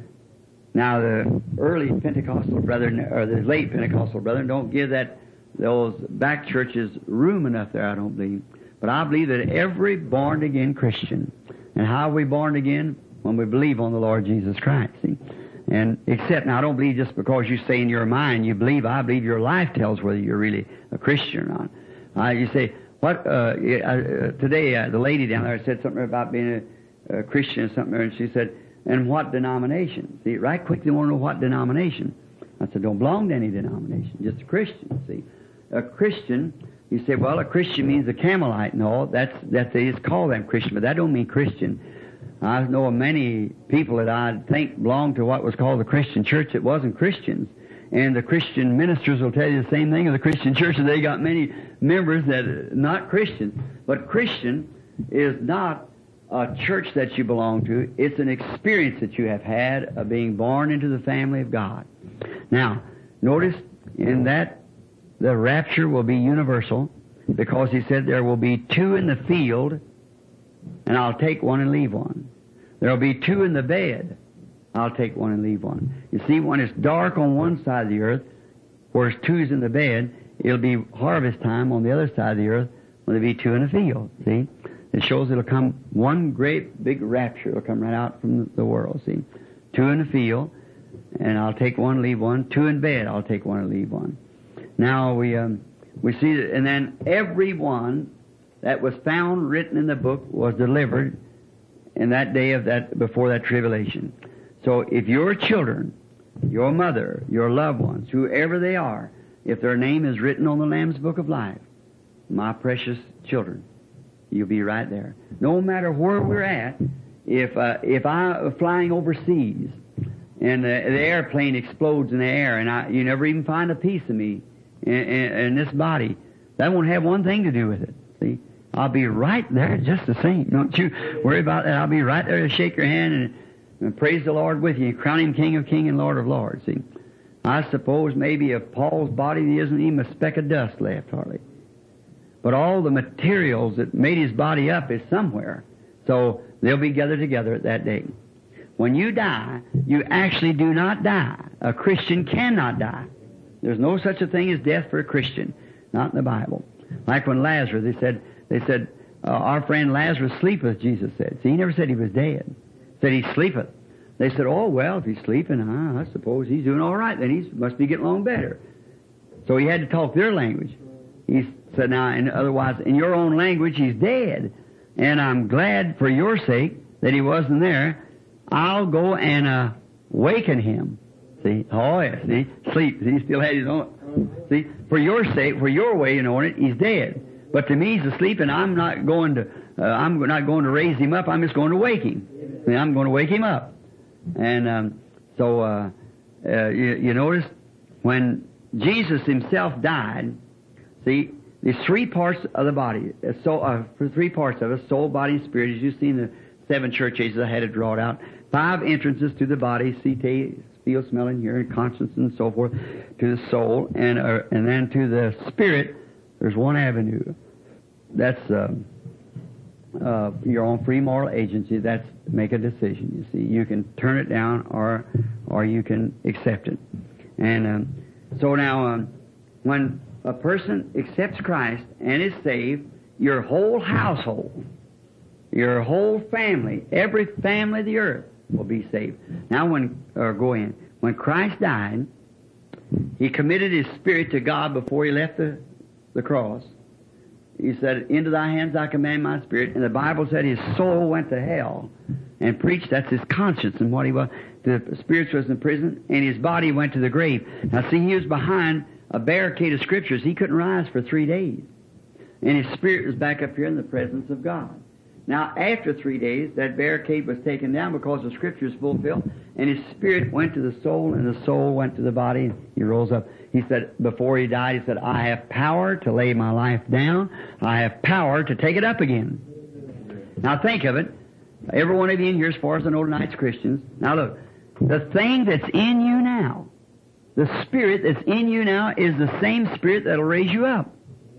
Now, the early Pentecostal brethren, or the late Pentecostal brethren, don't give that those back churches room enough there, I don't believe. But I believe that every born-again Christian, and how are we born again? When we believe on the Lord Jesus Christ, see? And except, now I don't believe just because you say in your mind you believe, I believe your life tells whether you're really a Christian or not. Uh, you say, what, uh, uh, today uh, the lady down there said something about being a, a Christian or something, and she said, and what denomination? See, right quick they want to know what denomination. I said, don't belong to any denomination, just a Christian, see. A Christian, you say, well, a Christian means a Camelite and all. That's, that they just call them Christian, but that don't mean Christian. I know of many people that I think belong to what was called the Christian church that wasn't Christians. And the Christian ministers will tell you the same thing as the Christian church, and they got many members that are not Christians. But Christian is not a church that you belong to. It's an experience that you have had of being born into the family of God. Now, notice in that the rapture will be universal, because He said there will be two in the field, and I'll take one and leave one. There will be two in the bed. I'll take one and leave one. You see, when it's dark on one side of the earth, whereas two's in the bed, it'll be harvest time on the other side of the earth when there'll be two in the field. See? It shows it'll come one great big rapture. It'll come right out from the world, see? Two in the field, and I'll take one, leave one. Two in bed, I'll take one and leave one. Now we um, we see that, and then every one that was found written in the book was delivered in that day of that, before that tribulation. So if your children, your mother, your loved ones, whoever they are, if their name is written on the Lamb's Book of Life, my precious children, you'll be right there. No matter where we're at, if uh, if I'm flying overseas and the, the airplane explodes in the air and I, you never even find a piece of me in, in, in this body, that won't have one thing to do with it. See, I'll be right there just the same. Don't you worry about that. I'll be right there to shake your hand and, and praise the Lord with you, crown Him King of Kings and Lord of Lords. See, I suppose maybe of Paul's body there isn't even a speck of dust left, hardly. But all the materials that made his body up is somewhere. So they'll be gathered together at that day. When you die, you actually do not die. A Christian cannot die. There's no such a thing as death for a Christian. Not in the Bible. Like when Lazarus, they said, they said, uh, our friend Lazarus sleepeth, Jesus said. See, he never said he was dead. He said he sleepeth. They said, oh, well, if he's sleeping, uh, I suppose he's doing all right. Then he must be getting along better. So he had to talk their language. He's said, now, in otherwise, in your own language, he's dead. And I'm glad for your sake that he wasn't there. I'll go and uh, waken him. See? Oh, yes. See? Sleep. See? He still had his own. See? For your sake, for your way, you know, it, he's dead. But to me, he's asleep, and I'm not going to, uh, I'm not going to raise him up. I'm just going to wake him. See? I'm going to wake him up. And um, so, uh, uh, you, you notice, when Jesus himself died, see, there's three parts of the body. So, uh, for three parts of it, soul, body, and spirit. As you've seen the seven church ages, I had it drawn out. Five entrances to the body: see, taste, feel, smell, and hear, and conscience, and so forth, to the soul, and uh, and then to the spirit. There's one avenue. That's uh, uh, your own free moral agency. That's make a decision. You see, you can turn it down, or or you can accept it. And um, so now, um, when a person accepts Christ and is saved, your whole household, your whole family, every family of the earth will be saved. Now, when or go in. When Christ died, he committed his spirit to God before he left the the cross. He said, "Into thy hands I command my spirit." And the Bible said his soul went to hell and preached. That's his conscience and what he was. The spirit was in prison, and his body went to the grave. Now, see, he was behind a barricade of scriptures. He couldn't rise for three days. And his spirit was back up here in the presence of God. Now, after three days, that barricade was taken down because the scriptures fulfilled, and his spirit went to the soul, and the soul went to the body, and he rose up. He said, before he died, he said, "I have power to lay my life down. I have power to take it up again." Now, think of it. Every one of you in here, as far as I know tonight's Christians. Now, look. The thing that's in you now, the spirit that's in you now, is the same spirit that'll raise you up.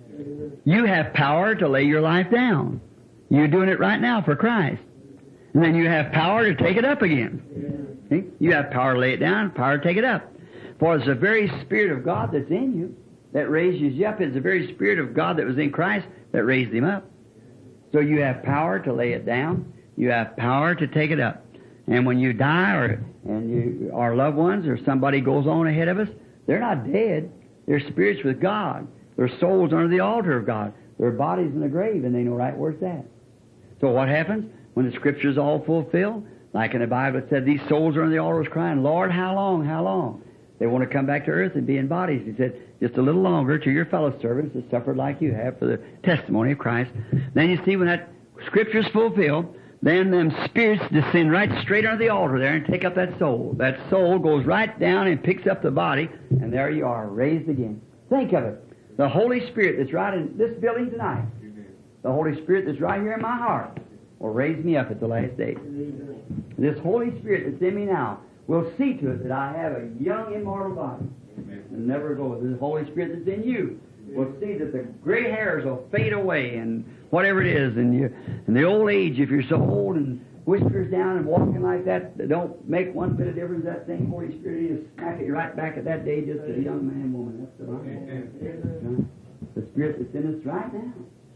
You have power to lay your life down. You're doing it right now for Christ. And then you have power to take it up again. See? You have power to lay it down, power to take it up. For it's the very Spirit of God that's in you that raises you up. It's the very Spirit of God that was in Christ that raised him up. So you have power to lay it down. You have power to take it up. And when you die, or and you, our loved ones, or somebody goes on ahead of us, they're not dead. They're spirits with God. Their souls under the altar of God. Their bodies in the grave, and they know right where it's at. So what happens when the Scripture's all fulfilled? Like in the Bible, it said these souls are on the altar crying, "Lord, how long, how long?" They want to come back to earth and be in bodies. He said, "Just a little longer to your fellow servants that suffered like you have for the testimony of Christ." Then you see when that Scripture's fulfilled, then them spirits descend right straight under the altar there and take up that soul. That soul goes right down and picks up the body, and there you are, raised again. Think of it. The Holy Spirit that's right in this building tonight, the Holy Spirit that's right here in my heart, will raise me up at the last day. This Holy Spirit that's in me now will see to it that I have a young, immortal body. And never go. This Holy Spirit that's in you will see that the gray hairs will fade away and whatever it is. And you, in the old age, if you're so old and whiskers down and walking like that, that don't make one bit of difference, that thing Holy Spirit is smack you right back at that day just as a young man and woman. That's the right. The Spirit that's in us right now.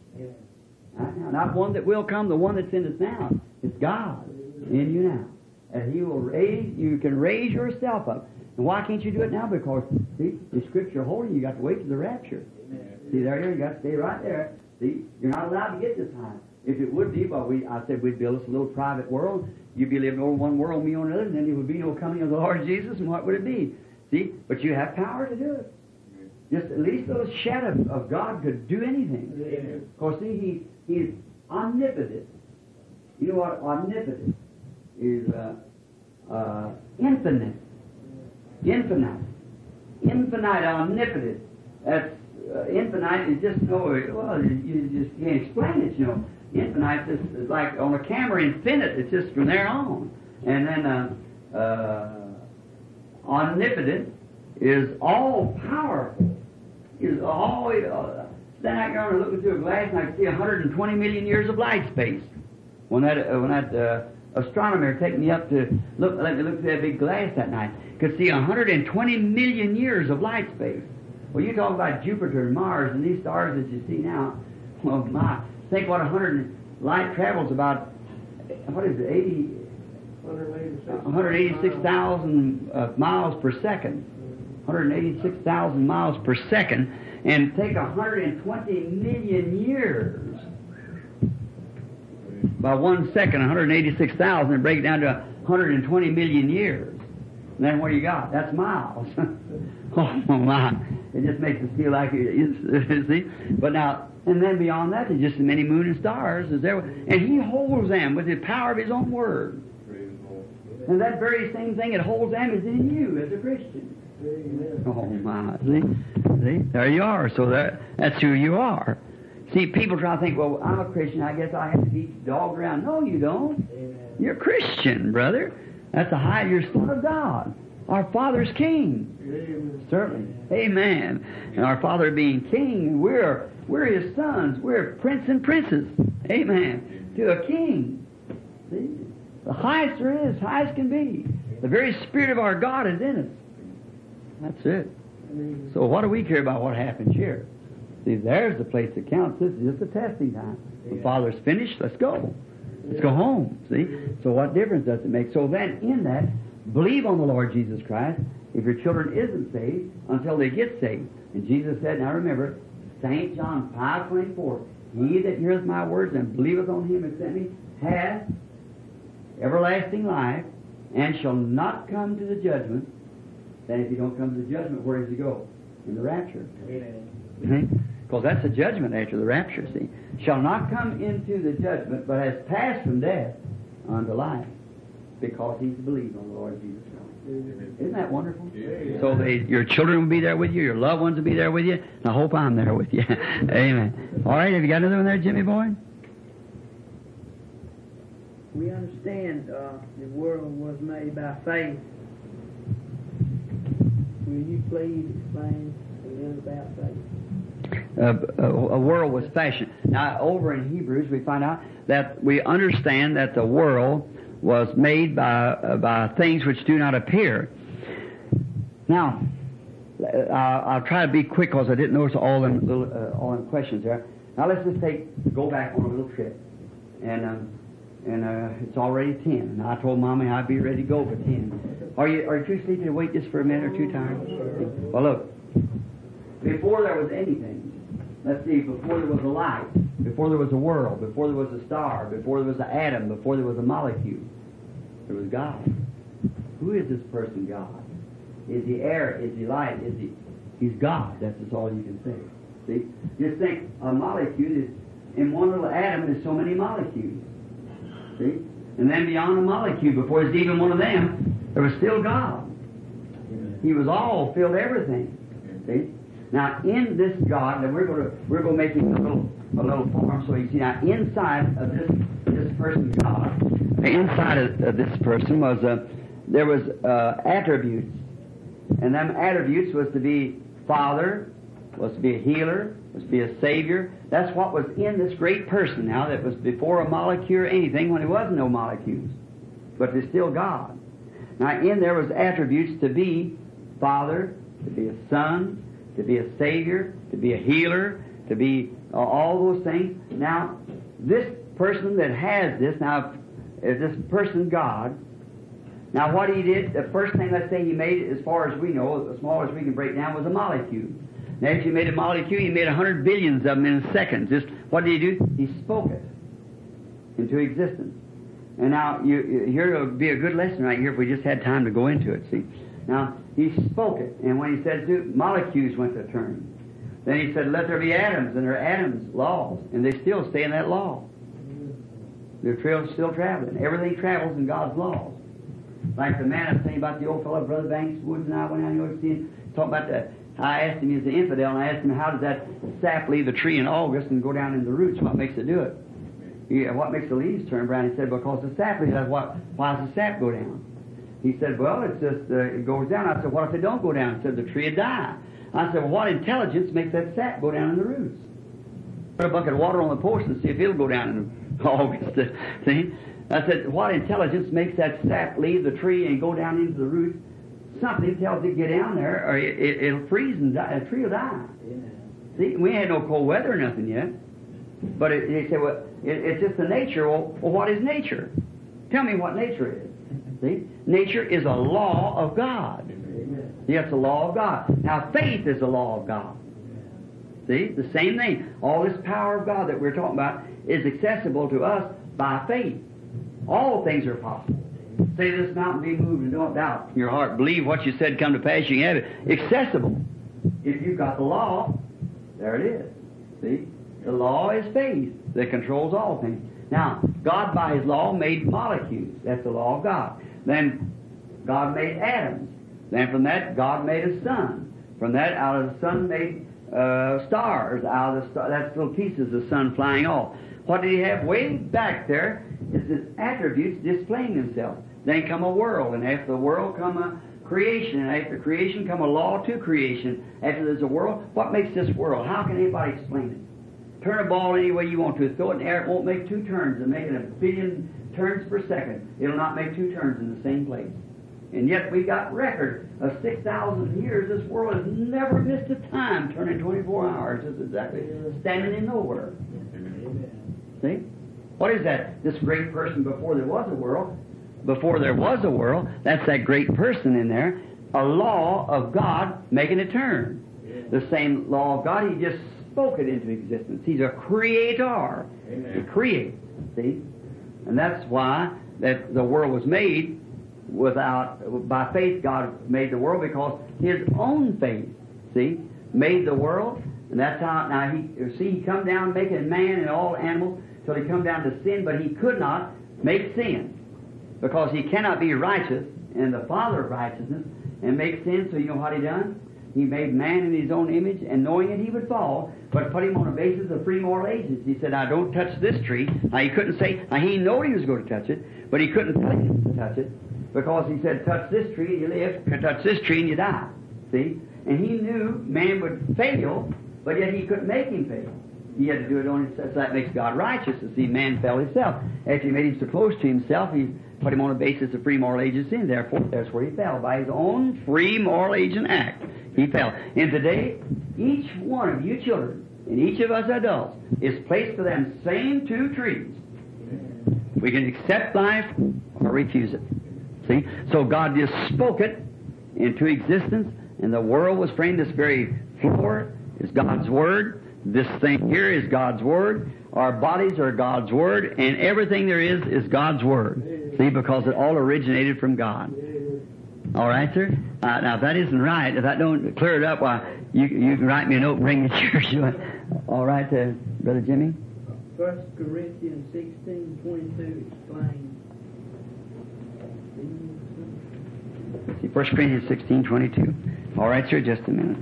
Right now. Not one that will come, the one that's in us now. It's God in you now. And He will raise, you can raise yourself up. And why can't you do it now? Because, see, the Scripture holding you, got to wait to the rapture. Amen. See, there you got to stay right there. See, you're not allowed to get this time. If it would be, well, we, I said we'd build us a little private world. You'd be living over one world, me on another, and then there would be no coming of the Lord Jesus, and what would it be? See, but you have power to do it. Just at least a little shadow of God could do anything. Because, see, He, He's omnipotent. You know what omnipotent is? Uh, uh, infinite. Infinite. Infinite, omnipotent. That's, uh, infinite is just, no, well, you just can't explain it, you know. Infinite is, is like on a camera, infinite, it's just from there on. And then uh, uh, omnipotent is all powerful. Is all, uh, then I can look into a glass and I can see one hundred twenty million years of light space. When that, uh, when that uh, astronomer took me up to look, let me look through that big glass that night, could see one hundred twenty million years of light space. Well, you talk about Jupiter and Mars and these stars that you see now. Well, my, think what one hundred light travels about. What is it? eighty. one hundred eighty-six thousand uh, miles per second. one hundred eighty-six thousand miles per second. and take one hundred twenty million years by one second, one hundred eighty-six thousand, and break it down to one hundred twenty million years. And then what do you got? That's miles. Oh my! It just makes us feel like it is. See, but now, and then beyond that, there's just as many moon and stars as there. And He holds them with the power of His own word. And that very same thing that holds them is in you as a Christian. Oh my! See, see, there you are. So that that's who you are. See, people try to think, well, I'm a Christian. I guess I have to be dogged around. No, you don't. You're a Christian, brother. That's the high. You're Son of God. Our Father's King. Amen. Certainly. Amen. And our Father being King, we're we're His sons. We're prince and princess. Amen. To a King. See? The highest there is, highest can be. The very Spirit of our God is in us. That's it. So what do we care about what happens here? See, there's the place that counts. This is just a testing time. The Father's finished. Let's go. Let's go home. See? So what difference does it make? So then in that, believe on the Lord Jesus Christ if your children isn't saved until they get saved. And Jesus said, now remember, Saint John five twenty-four, He that heareth my words and believeth on Him that sent me hath everlasting life and shall not come to the judgment. Then if you don't come to the judgment, where does he go? In the rapture. Amen. Because that's the judgment after the rapture, see. Shall not come into the judgment, but has passed from death unto life, because he's believed on the Lord Jesus Christ. Isn't that wonderful? Yeah. So they, your children will be there with you, your loved ones will be there with you, and I hope I'm there with you. Amen. All right, have you got another one there, Jimmy boy? We understand uh, the world was made by faith. Will you please explain a little about faith? Uh, a, a world was fashioned. Now, over in Hebrews, we find out that we understand that the world was made by uh, by things which do not appear. Now, uh, I'll try to be quick because I didn't notice all them little uh, all them questions there. Now, let's just take go back on a little trip, and um, and uh, it's already ten. And I told Mommy I'd be ready to go for ten. Are you are you too sleepy to wait just for a minute or two times? Well, look. Before there was anything, let's see, before there was a light, before there was a world, before there was a star, before there was an atom, before there was a molecule, there was God. Who is this person, God? Is he air? Is he light? Is he? He's God. That's just all you can say. See? Just think, a molecule is, in one little atom, there's so many molecules. See? And then beyond a molecule, before there's even one of them, there was still God. He was all, filled everything. See? Now, in this God, and we're going to we're going to make him a little a little form so you see. Now, inside of this this person, God, inside of, of this person was uh, there was uh, attributes, and them attributes was to be Father, was to be a healer, was to be a Savior. That's what was in this great person. Now, that was before a molecule or anything, when there was no molecules, but it's still God. Now, in there was attributes to be Father, to be a Son, to be a Savior, to be a healer, to be uh, all those things. Now, this person that has this, now, is this person God. Now, what he did, the first thing, let's say he made, as far as we know, as small as we can break down, was a molecule. Now, if you made a molecule, you made a hundred billions of them in seconds. Just, what did he do? He spoke it into existence. And now, you, you, here would be a good lesson right here if we just had time to go into it, see. Now, he spoke it, and when he said to, molecules went to turn. Then he said, let there be atoms, and there are atoms, laws, and they still stay in that law. They're trail, still traveling. Everything travels in God's laws. Like the man I was saying about the old fellow, Brother Banks Woods, and I went out and see him, talking about that. I asked him, he's an infidel, and I asked him, how does that sap leave the tree in August and go down in the roots? What makes it do it? He, what makes the leaves turn brown? He said, because the sap leaves, what, why does the sap go down? He said, well, it's just, uh, it goes down. I said, what if it don't go down? He said, the tree would die. I said, well, what intelligence makes that sap go down in the roots? Put a bucket of water on the porch and see if it'll go down in August. See? I said, what intelligence makes that sap leave the tree and go down into the roots? Something tells it to get down there, or it, it, it'll freeze and die, the tree will die. Yeah. See, we had no cold weather or nothing yet. But it, they said, well, it, it's just the nature. Well, well, what is nature? Tell me what nature is. See? Nature is a law of God. Amen. Yes, a law of God. Now, faith is a law of God. See? The same thing. All this power of God that we're talking about is accessible to us by faith. All things are possible. Say this mountain be moved and don't doubt in your heart. Believe what you said come to pass, you can have it. Accessible. If you've got the law, there it is. See? The law is faith that controls all things. Now, God by His law made molecules. That's the law of God. Then God made atoms. Then from that, God made a sun. From that, out of the sun made uh, stars. Out of the star, that's little pieces of the sun flying off. What did He have way back there is His attributes displaying themselves. Then come a world, and after the world come a creation, and after creation come a law to creation. After there's a world, what makes this world? How can anybody explain it? Turn a ball any way you want to. Throw it in the air, it won't make two turns. It'll make it a billion turns per second. It'll not make two turns in the same place. And yet we got record of six thousand years. This world has never missed a time turning twenty-four hours. It's exactly standing in nowhere. See? What is that? This great person before there was a world. Before there was a world, that's that great person in there. A law of God making it turn. The same law of God, He just spoke it into existence. He's a creator. Amen. He creates. See? And that's why that the world was made without, by faith God made the world, because His own faith, see, made the world. And that's how, now He, see, He come down making man and all animals till He come down to sin, but He could not make sin. Because He cannot be righteous and the Father of righteousness and make sin, so you know what He done? He made man in His own image, and knowing it He would fall, but put him on a basis of free moral agents. He said, now don't touch this tree. Now He couldn't say, now He knew He was going to touch it, but He couldn't tell him to touch it, because He said, touch this tree and you live, touch this tree and you die. See? And He knew man would fail, but yet He couldn't make him fail. He had to do it on Himself. So that makes God righteous. You see, man fell himself. After He made him so close to Himself, He put him on a basis of free moral agent sin. Therefore, that's where he fell. By his own free moral agent act, he fell. And today, each one of you children, and each of us adults, is placed for them same two trees. We can accept life or refuse it. See? So God just spoke it into existence, and the world was framed. This very floor is God's Word. This thing here is God's Word. Our bodies are God's Word, and everything there is is God's Word. See, because it all originated from God. All right, sir? Uh, now, if that isn't right, if I don't clear it up, why, you, you can write me a note and bring me to church. All right, uh, Brother Jimmy? First Corinthians sixteen twenty-two explains. See, First Corinthians sixteen twenty-two. All right, sir, just a minute.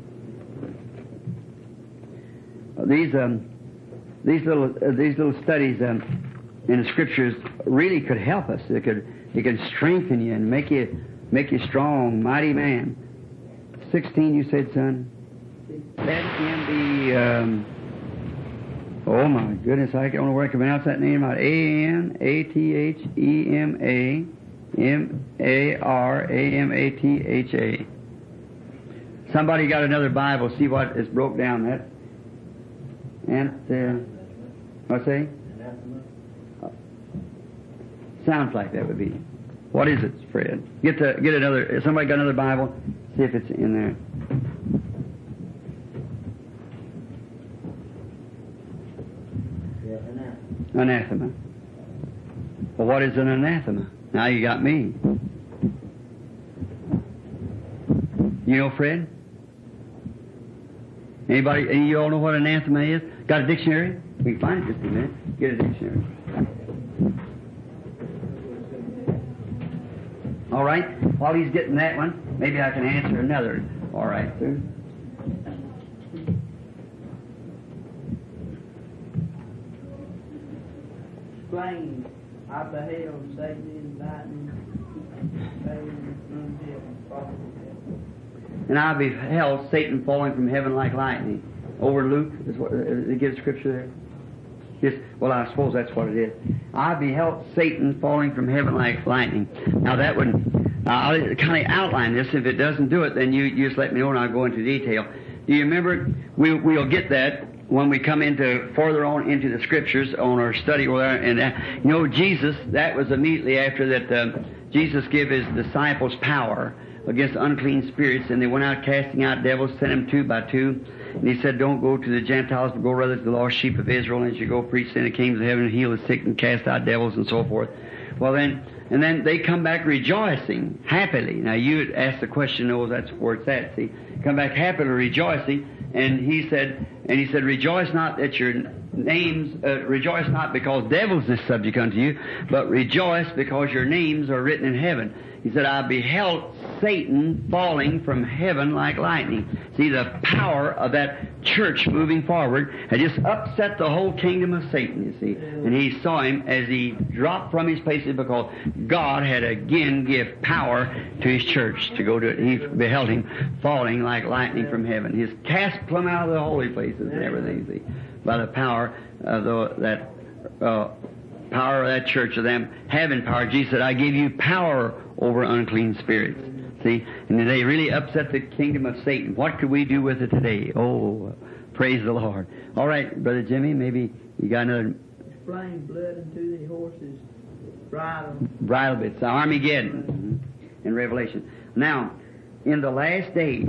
Uh, these um, these little uh, these little studies um, in the Scriptures really could help us. It could it could strengthen you and make you make you strong, mighty man. Sixteen, you said, son. That can be. Um, oh my goodness, I don't know where I can pronounce that name. A N A T H E M A M A R A M A T H A. Somebody got another Bible. See what is broke down that. And uh, what's that? Uh, sounds like that would be. What is it, Fred? Get the get another. Somebody got another Bible. See if it's in there. Yeah, anathema. Anathema. Well, what is an anathema? Now you got me. You know, Fred? Anybody? Any of you all know what anathema is? Got a dictionary? We can find it just a minute. Get a dictionary. All right. While he's getting that one, maybe I can answer another. All right, sir. Explain. I beheld Satan in lightning, failing from heaven, prophet. And I beheld Satan falling from heaven like lightning. Over Luke, is what it gives scripture there. Yes, well, I suppose that's what it is. I beheld Satan falling from heaven like lightning. Now that would, uh, I'll kind of outline this. If it doesn't do it, then you, you just let me know and I'll go into detail. Do you remember? We, we'll get that when we come into further on into the scriptures on our study over there. And uh, you know, Jesus, that was immediately after that. Uh, Jesus gave his disciples power against unclean spirits, and they went out casting out devils, sent them two by two. And he said, don't go to the Gentiles, but go rather to the lost sheep of Israel, and as you go preach in the kingdom of heaven, and heal the sick, and cast out devils, and so forth. Well then, and then they come back rejoicing, happily. Now you ask the question, oh, that's where it's at, see. Come back happily rejoicing, and he said, and he said, rejoice not that your names, uh, rejoice not because devils is subject unto you, but rejoice because your names are written in heaven. He said, I beheld Satan falling from heaven like lightning. See, the power of that church moving forward had just upset the whole kingdom of Satan, you see. And he saw him as he dropped from his places because God had again give power to his church to go to it. He beheld him falling like lightning from heaven. His cast plumb out of the holy places and everything, see, by the power of the, that uh, power of that church, of them having power. Jesus said, I give you power over unclean spirits. See? And they really upset the kingdom of Satan. What could we do with it today? Oh, praise the Lord. All right, Brother Jimmy, maybe you got another... Flame blood into the horse's bridle. Bridle bits. Armageddon in Revelation. Now, in the last days,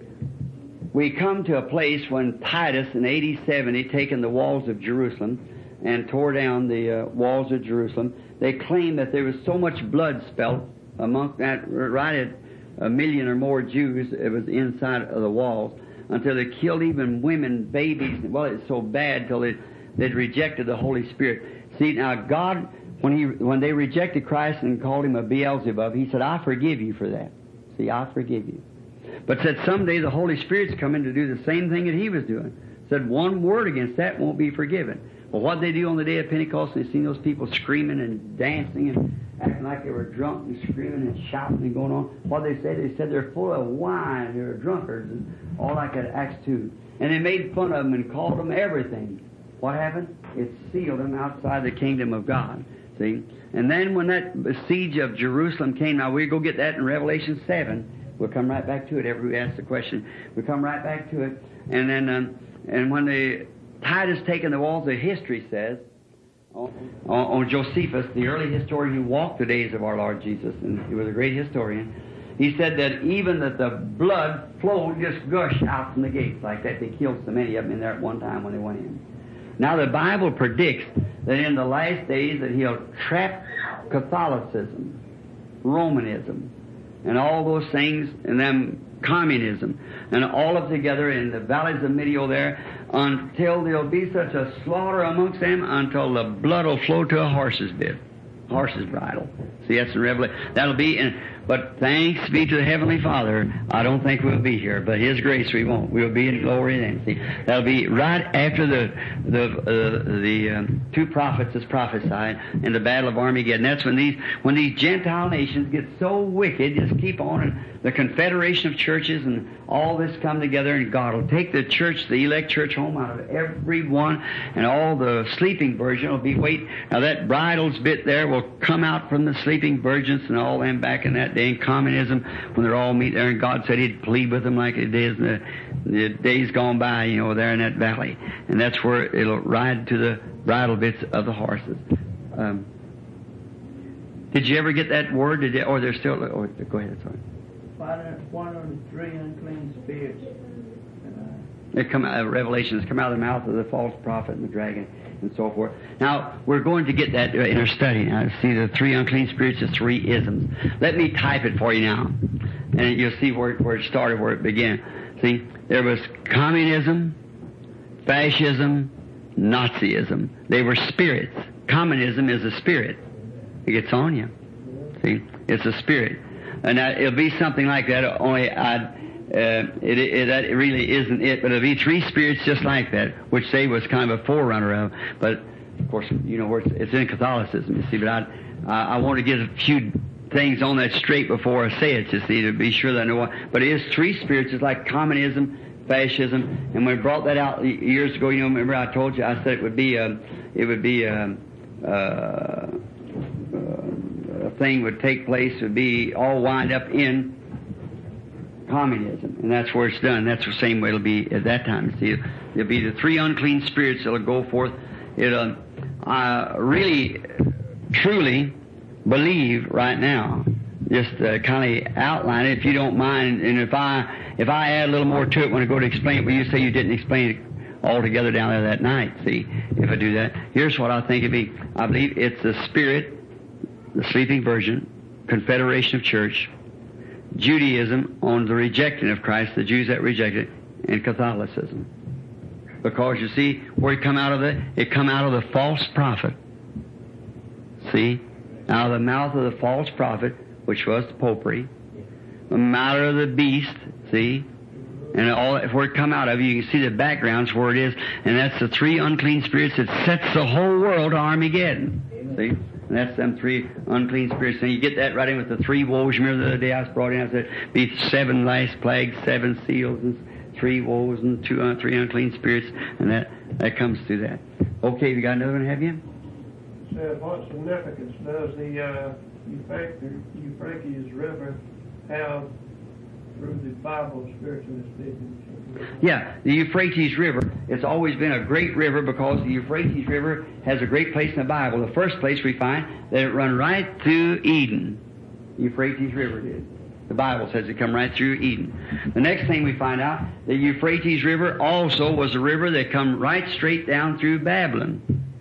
we come to a place when Titus in A D seventy taken the walls of Jerusalem and tore down the uh, walls of Jerusalem. They claimed that there was so much blood spilt among that, right at a million or more Jews, it was inside of the walls, until they killed even women, babies. Well, it's so bad till they, they'd rejected the Holy Spirit. See, now God, when he when they rejected Christ and called him a Beelzebub, he said, I forgive you for that. See, I forgive you. But said someday the Holy Spirit's coming to do the same thing that he was doing. Said one word against that won't be forgiven. Well, what did they do on the day of Pentecost? They seen those people screaming and dancing and acting like they were drunk and screaming and shouting and going on. What they said, they said they're full of wine, they're drunkards, and all like that, Acts two. And they made fun of them and called them everything. What happened? It sealed them outside the kingdom of God. See? And then when that siege of Jerusalem came, now we go get that in Revelation seven. We'll come right back to it after we ask the question. We'll come right back to it. And then, um, and when the Titus taken the walls, the history says, on, on Josephus, the early historian who walked the days of our Lord Jesus, and he was a great historian, he said that even that the blood flowed, just gushed out from the gates like that. They killed so many of them in there at one time when they went in. Now the Bible predicts that in the last days that he'll trap Catholicism, Romanism, and all those things, and then communism, and all of together in the valleys of Medio there, until there'll be such a slaughter amongst them until the blood will flow to a horse's bit, horse's bridle. See, that's in Revelation. That'll be in, but thanks be to the Heavenly Father, I don't think we'll be here, but His grace we won't. We'll be in glory then. See, that'll be right after the the uh, the um, two prophets is prophesied in the Battle of Armageddon. That's when these when these Gentile nations get so wicked, just keep on, and the confederation of churches and all this come together, and God will take the church, the elect church, home out of every one, and all the sleeping virgin will be wait. Now that bridle's bit there will come out from the sleeping virgins and all them back in that day in communism when they're all meet there, and God said He'd plead with them like it is in the, the days gone by, you know, there in that valley, and that's where it'll ride to the bridle bits of the horses. Um, did you ever get that word? Did you, or there's still? Or, go ahead, sorry. One of the three unclean spirits. They come out, Revelations come out of the mouth of the false prophet and the dragon and so forth. Now, we're going to get that in our study. Now, see the three unclean spirits, the three isms. Let me type it for you now, and you'll see where, where it started, where it began. See, there was communism, fascism, Nazism. They were spirits. Communism is a spirit. It gets on you. See, it's a spirit. And that, it'll be something like that, only I'd, uh, it, it, that really isn't it, but it'll be three spirits just like that, which they was kind of a forerunner of. But, of course, you know, where it's, it's in Catholicism, you see, but I, I, I want to get a few things on that straight before I say it, you see, to be sure that I know what. But it is three spirits, it's like communism, fascism, and when we brought that out years ago, you know, remember I told you, I said it would be, a, it would be, a, uh, thing would take place would be all wind up in communism, and that's where it's done. That's the same way it'll be at that time. See, it'll be the three unclean spirits that'll go forth. It'll uh, really, truly believe right now. just uh, kind of outline it, if you don't mind. And if I if I add a little more to it when I go to explain it, well, you say you didn't explain it altogether down there that night. See, if I do that, here's what I think it'd be. I believe it's the Spirit, the sleeping virgin, Confederation of Church, Judaism on the rejecting of Christ, the Jews that rejected, and Catholicism. Because you see, where it come out of the, it come out of the false prophet. See, out of the mouth of the false prophet, which was the popery, out of the beast. See, and all where it come out of, you can see the backgrounds where it is, and that's the three unclean spirits that sets the whole world to Armageddon. See. And that's them three unclean spirits. And you get that right in with the three woes. Remember the other day I was brought in, I said, be seven last plagues, seven seals, and three woes, and two, uh, three unclean spirits. And that, that comes through that. Okay, you got another one, have you? So what significance does the uh, Euphrates River have through the Bible, spiritually speaking? Yeah, the Euphrates River, it's always been a great river because the Euphrates River has a great place in the Bible. The first place we find that it run right through Eden. The Euphrates River did. The Bible says it come right through Eden. The next thing we find out, the Euphrates River also was a river that come right straight down through Babylon.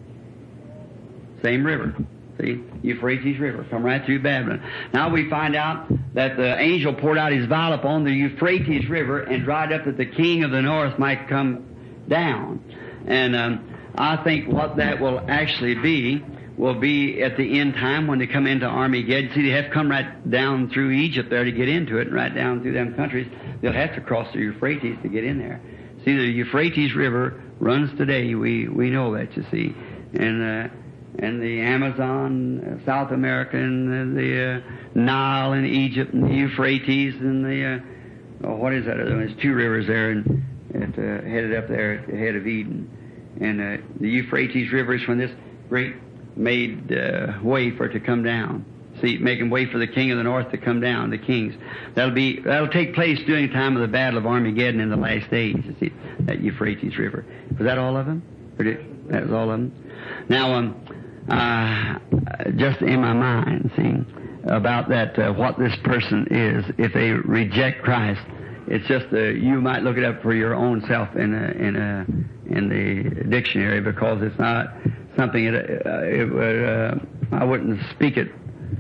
Same river. See, Euphrates River, come right through Babylon. Now we find out that the angel poured out his vial upon the Euphrates River and dried up that the king of the north might come down. And um, I think what that will actually be will be at the end time when they come into Armageddon. See, they have to come right down through Egypt there to get into it, and right down through them countries. They'll have to cross the Euphrates to get in there. See, the Euphrates River runs today. We we know that, you see. And uh, and the Amazon, uh, South America, and the, the uh, Nile in Egypt, and the Euphrates, and the, uh, oh, what is that other one? There's two rivers there, and it, uh, headed up there at the head of Eden. And uh, the Euphrates River is when this great made uh, way for it to come down. See, making way for the king of the north to come down, the kings. That'll be, that'll take place during the time of the Battle of Armageddon in the last days, you see, that Euphrates River. Was that all of them? Or did, that was all of them? Now, um, uh, just in my mind, see, about that, uh, what this person is, if they reject Christ, it's just, uh, you might look it up for your own self in a, in a, in the dictionary, because it's not something that, uh, it, uh, I wouldn't speak it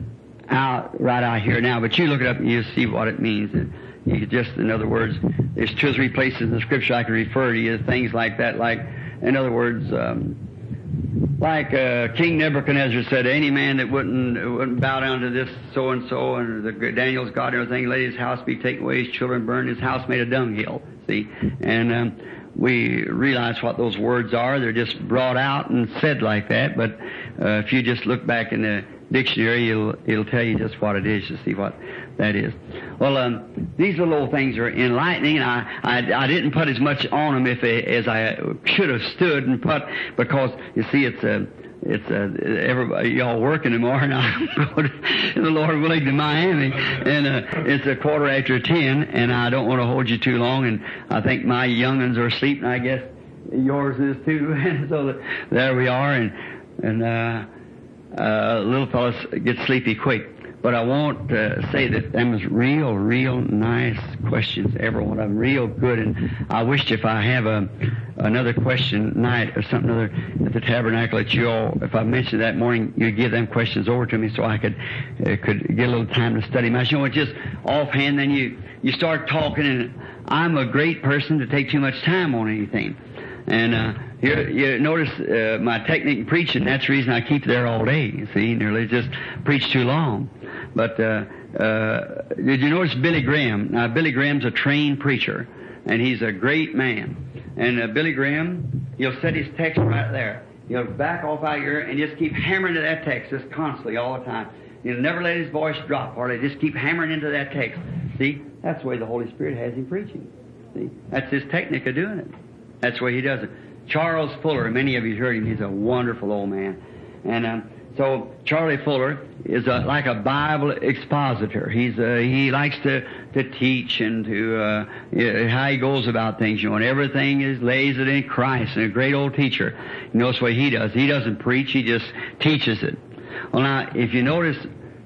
out right out here now, but you look it up and you see what it means. And you could just, in other words, there's two or three places in the Scripture I can refer to you, things like that, like, in other words, um, like uh, King Nebuchadnezzar said, any man that wouldn't wouldn't bow down to this so and so, and the Daniel's God and everything, let his house be taken away, his children burned, his house made a dunghill. See, and um, we realize what those words are. They're just brought out and said like that. But uh, if you just look back in the dictionary, it'll it'll tell you just what it is to see what that is. Well, um, these little old things are enlightening, and I, I I didn't put as much on them if as I should have stood and put, because you see it's a it's a everybody y'all working tomorrow, and I'm going to, the Lord willing, to Miami, and uh, it's a quarter after ten, and I don't want to hold you too long, and I think my young'uns are asleep, and I guess yours is too, and so there we are, and and uh, uh, little fellas get sleepy quick. But I won't uh, say that them was real, real nice questions, every one of them, real good. And I wished if I have a another question night or something other at the tabernacle that you all, if I mentioned that morning, you'd give them questions over to me so I could uh, could get a little time to study. You know, just offhand, then you you start talking, and I'm a great person to take too much time on anything. And uh, you, you notice uh, my technique in preaching, that's the reason I keep there all day, you see, nearly just preach too long. But uh, uh, did you notice Billy Graham? Now, Billy Graham's a trained preacher, and he's a great man. And uh, Billy Graham, he'll set his text right there. He'll back off out here and just keep hammering to that text just constantly all the time. He'll never let his voice drop, or they just keep hammering into that text. See, that's the way the Holy Spirit has him preaching. See, that's his technique of doing it. That's the way he does it. Charles Fuller, many of you heard him. He's a wonderful old man. And um, so Charlie Fuller is a, like a Bible expositor. He's uh, he likes to to teach and to uh, how he goes about things. You know, and everything is lays it in Christ. And a great old teacher. You notice what he does. He doesn't preach. He just teaches it. Well, now, if you notice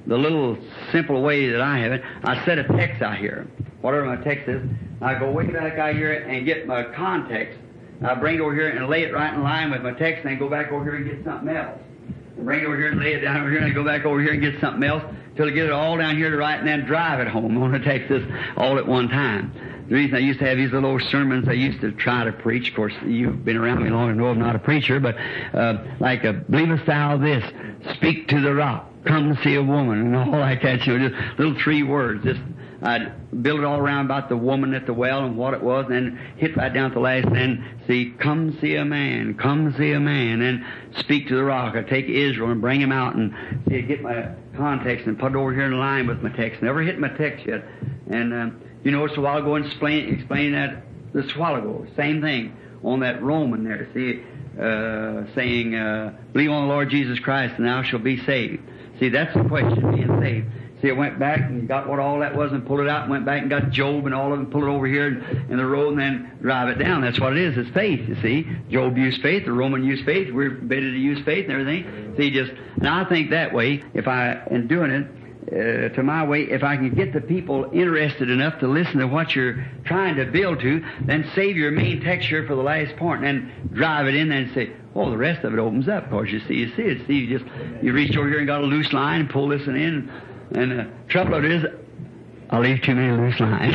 the little simple way that I have it, I set a text out here, whatever my text is. I go way back out here and get my context. I bring it over here and lay it right in line with my text, and then go back over here and get something else. Bring it over here and lay it down over here, and I go back over here and get something else till I get it all down here to write, and then drive it home on the text this all at one time. The reason I used to have these little old sermons I used to try to preach, of course, you've been around me long and know I'm not a preacher, but uh, like, a, believest thou this, speak to the rock, come see a woman, and all like that, you know, just little three words. Just I'd build it all around about the woman at the well and what it was, and then hit right down at the last, and see, come see a man, come see a man, and speak to the rock. I'd take Israel and bring him out and see, get my context and put it over here in line with my text. Never hit my text yet. And, um, you know, so I'll go and explain, explain that this while ago. Same thing on that Roman there. See, uh, saying, uh, believe on the Lord Jesus Christ and thou shalt be saved. See, that's the question, being saved. See, I went back and got what all that was and pulled it out and went back and got Job and all of them, pulled it over here in, in the road and then drive it down. That's what it is. It's faith, you see. Job used faith. The Roman used faith. We're better to use faith and everything. See, just, and I think that way, if I, in doing it, Uh, to my way, if I can get the people interested enough to listen to what you're trying to build to, then save your main texture for the last point, and then drive it in there and say, oh, the rest of it opens up. Of course, you see, you see it. See, you just, you reach over here and got a loose line and pull this one in. And the uh, trouble of it is, I leave too many loose lines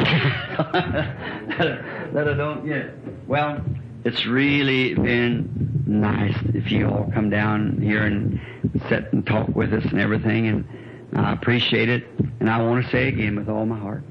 that I don't get. Well, it's really been nice if you all come down here and sit and talk with us and everything, and I appreciate it, and I want to say again with all my heart,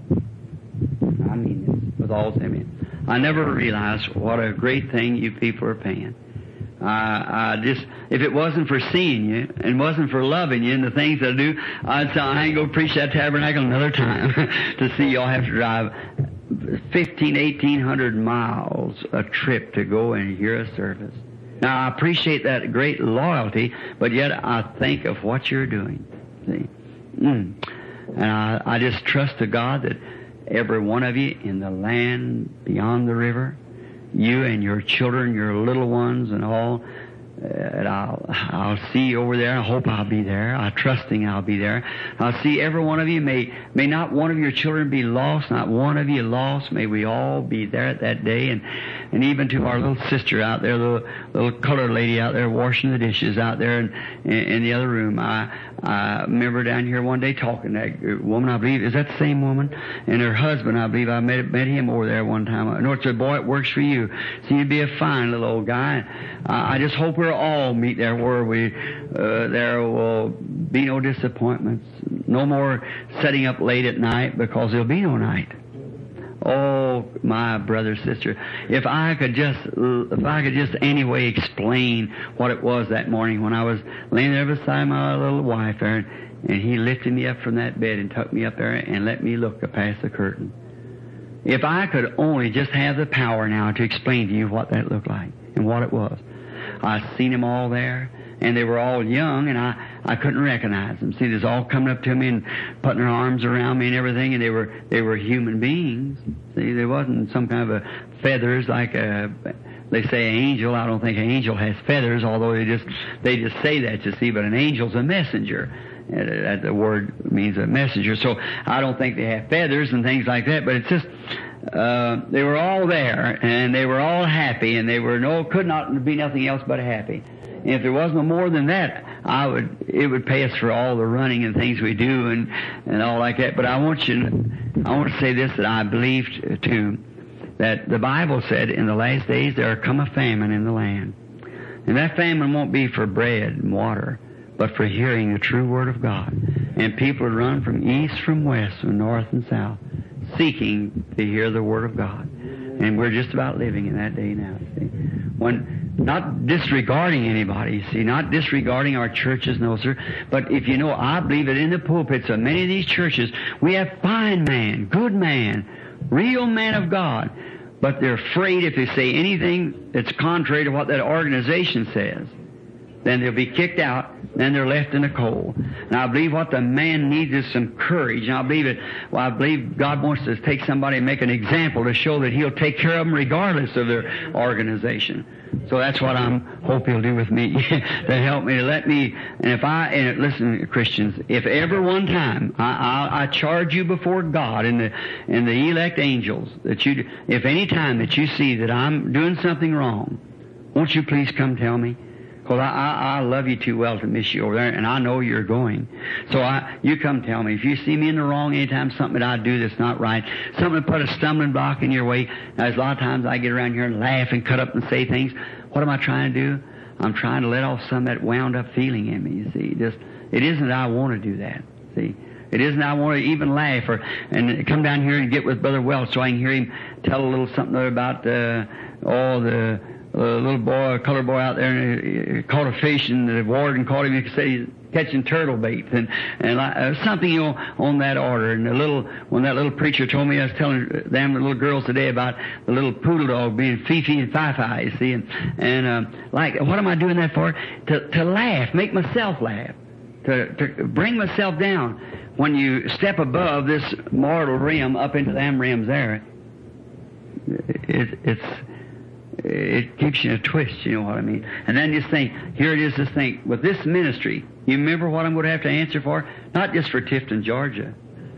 I mean this, with all Simeon, I never realized what a great thing you people are paying. I, I just, if it wasn't for seeing you, and wasn't for loving you and the things I do, I'd say I ain't going to preach that tabernacle another time to see y'all have to drive fifteen, eighteen hundred miles a trip to go and hear a service. Now, I appreciate that great loyalty, but yet I think of what you're doing. See? Mm. And I, I just trust to God that every one of you in the land beyond the river, you and your children, your little ones and all, uh, and I'll, I'll see you over there. I hope I'll be there. I'm trusting I'll be there. I'll see every one of you. May, may not one of your children be lost, not one of you lost. May we all be there at that day. And, and even to our little sister out there, little, little colored lady out there washing the dishes out there in, in, in the other room. I, I remember down here one day talking to that woman, I believe, is that the same woman? And her husband, I believe, I met, met him over there one time. I know it's a boy, it works for you. Seems to be a fine little old guy. I, I just hope we'll all meet there where we, uh, there will be no disappointments. No more setting up late at night because there'll be no night. Oh, my brother, sister, if I could just, if I could just anyway explain what it was that morning when I was laying there beside my little wife there, and, and he lifted me up from that bed and took me up there and let me look past the curtain. If I could only just have the power now to explain to you what that looked like and what it was. I seen them all there, and they were all young, and I, I couldn't recognize them. See, they was all coming up to me and putting their arms around me and everything, and they were they were human beings. See, there wasn't some kind of a feathers like a, they say angel. I don't think an angel has feathers, although they just they just say that, you see. But an angel's a messenger. That the word means a messenger. So I don't think they have feathers and things like that. But it's just uh, they were all there, and they were all happy, and they were no could not be nothing else but happy. And if there was no more than that, I would it would pay us for all the running and things we do and and all like that. But I want you, I want to say this, that I believe too, that the Bible said in the last days there will come a famine in the land, and that famine won't be for bread and water, but for hearing the true word of God. And people would run from east, from west, from north and south, seeking to hear the word of God. And we're just about living in that day now. See? When, not disregarding anybody, see, not disregarding our churches, no, sir. But if you know, I believe that in the pulpits of many of these churches, we have fine man, good man, real man of God. But they're afraid if they say anything that's contrary to what that organization says, Then they'll be kicked out. Then they're left in the cold. And I believe what the man needs is some courage. And I believe it. Well, I believe God wants to take somebody and make an example to show that He'll take care of them regardless of their organization. So that's what I'm hope He'll do with me to help me to let me. And if I and listen, Christians, if ever one time I, I, I charge you before God and the and the elect angels that you, if any time that you see that I'm doing something wrong, won't you please come tell me? Because I, I, I love you too well to miss you over there, and I know you're going. So I, you come tell me. If you see me in the wrong anytime, something that I do that's not right, something that put a stumbling block in your way. Now, there's a lot of times I get around here and laugh and cut up and say things. What am I trying to do? I'm trying to let off some of that wound up feeling in me, you see. Just, it isn't that I want to do that, see. It isn't I want to even laugh or and come down here and get with Brother Welch so I can hear him tell a little something about uh, all the uh, little boy, a colored boy out there, and he caught a fish, and the warden caught him and said he's catching turtle bait, and and uh, something, you know, on that order. And the little when that little preacher told me, I was telling them the little girls today about the little poodle dog being Fifi and Fi-Fi, you see, and and uh, like what am I doing that for? To to laugh, make myself laugh, to to bring myself down. When you step above this mortal realm up into them realms there, it, it's it keeps you in a twist, you know what I mean? And then just think, here it is, this thing, with this ministry, you remember what I'm going to have to answer for? Not just for Tifton, Georgia,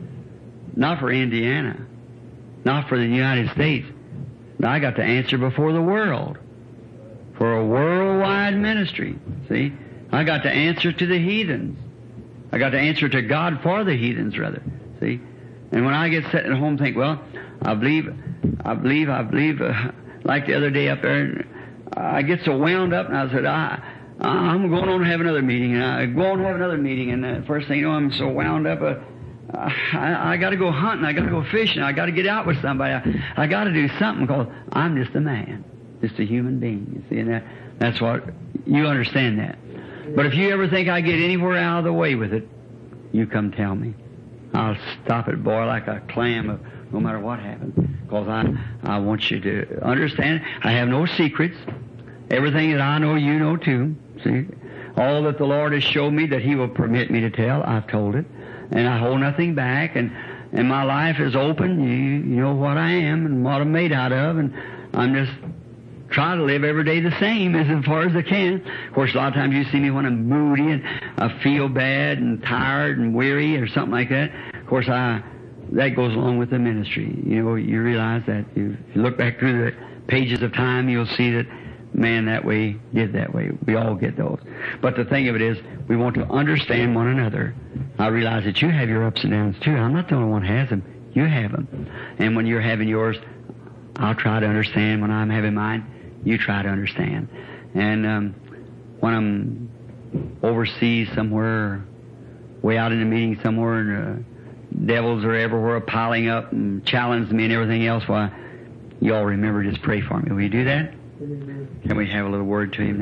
not for Indiana, not for the United States. I got to answer before the world for a worldwide ministry, see? I got to answer to the heathens. I got to answer to God for the heathens, rather. See? And when I get sitting at home and think, well, I believe, I believe, I believe, uh, like the other day up there, I get so wound up, and I said, I, I'm going on to have another meeting, and I go on to have another meeting, and the first thing you know, I'm so wound up, uh, I, I got to go hunting, I got to go fishing, I got to get out with somebody, I, I got to do something, because I'm just a man, just a human being, you see, and that, that's what, you understand that. But if you ever think I get anywhere out of the way with it, you come tell me. I'll stop it, boy, like a clam, of, no matter what happens. Because I, I want you to understand, I have no secrets. Everything that I know, you know too. See? All that the Lord has showed me that He will permit me to tell, I've told it. And I hold nothing back. And, and my life is open. You, you know what I am and what I'm made out of. And I'm just try to live every day the same as far as I can. Of course, a lot of times you see me when I'm moody and I feel bad and tired and weary or something like that. Of course, I that goes along with the ministry. You know, you realize that. You, if you look back through the pages of time, you'll see that, man, that way did that way. We all get those. But the thing of it is, we want to understand one another. I realize that you have your ups and downs too. I'm not the only one who has them. You have them. And when you're having yours, I'll try to understand. When I'm having mine, you try to understand. And um, when I'm overseas somewhere, way out in a meeting somewhere, and uh, devils are everywhere piling up and challenging me and everything else, why, you all remember, just pray for me. Will you do that? Can we have a little word to Him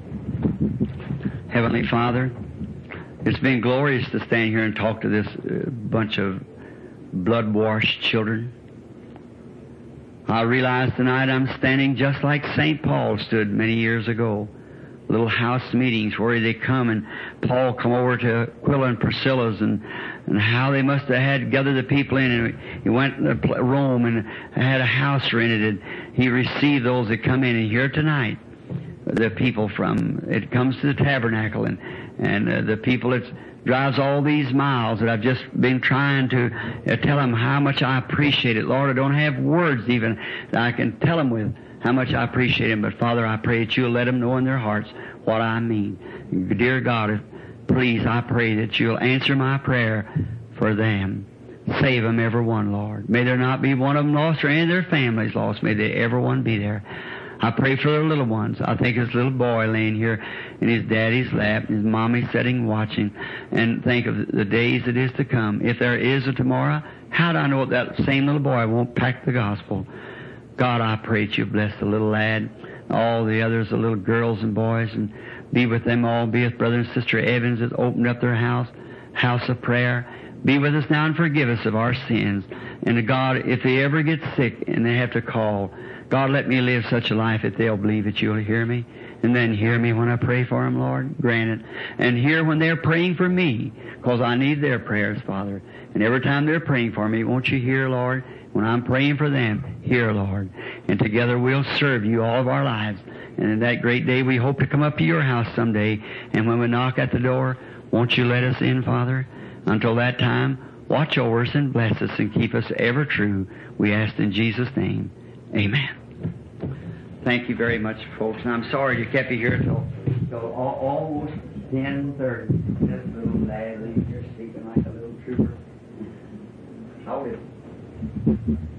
now? Heavenly Father, it's been glorious to stand here and talk to this uh, bunch of blood-washed children. I realize tonight I'm standing just like Saint Paul stood many years ago. Little house meetings where they come and Paul come over to Aquila and Priscilla's and, and how they must have had gathered the people in, and he went to Rome and had a house rented, and he received those that come in. And here tonight, the people from, it comes to the tabernacle, and, and uh, the people that drives all these miles that I've just been trying to uh, tell them how much I appreciate it. Lord, I don't have words even that I can tell them with how much I appreciate Him. But Father, I pray that You'll let them know in their hearts what I mean. Dear God, please, I pray that You'll answer my prayer for them. Save them, every one, Lord. May there not be one of them lost or any of their families lost. May they, every one, be there. I pray for their little ones. I think his little boy laying here in his daddy's lap, and his mommy sitting watching, and think of the days that is to come. If there is a tomorrow, how do I know that same little boy won't pack the gospel? God, I pray that You bless the little lad, all the others, the little girls and boys, and be with them all. Be with Brother and Sister Evans that opened up their house, house of prayer. Be with us now and forgive us of our sins. And God, if they ever get sick and they have to call, God, let me live such a life that they'll believe that You'll hear me And then hear me when I pray for them, Lord. Grant it. And hear when they're praying for me, because I need their prayers, Father. And every time they're praying for me, won't you hear, Lord? When I'm praying for them, hear, Lord. And together we'll serve you all of our lives. And in that great day, we hope to come up to your house someday. And when we knock at the door, won't you let us in, Father? Until that time, watch over us and bless us and keep us ever true. We ask in Jesus' name. Amen. Thank you very much, folks. And I'm sorry to keep you here till, till al- almost ten thirty. This little lad leaving here sleeping like a little trooper. How old is he?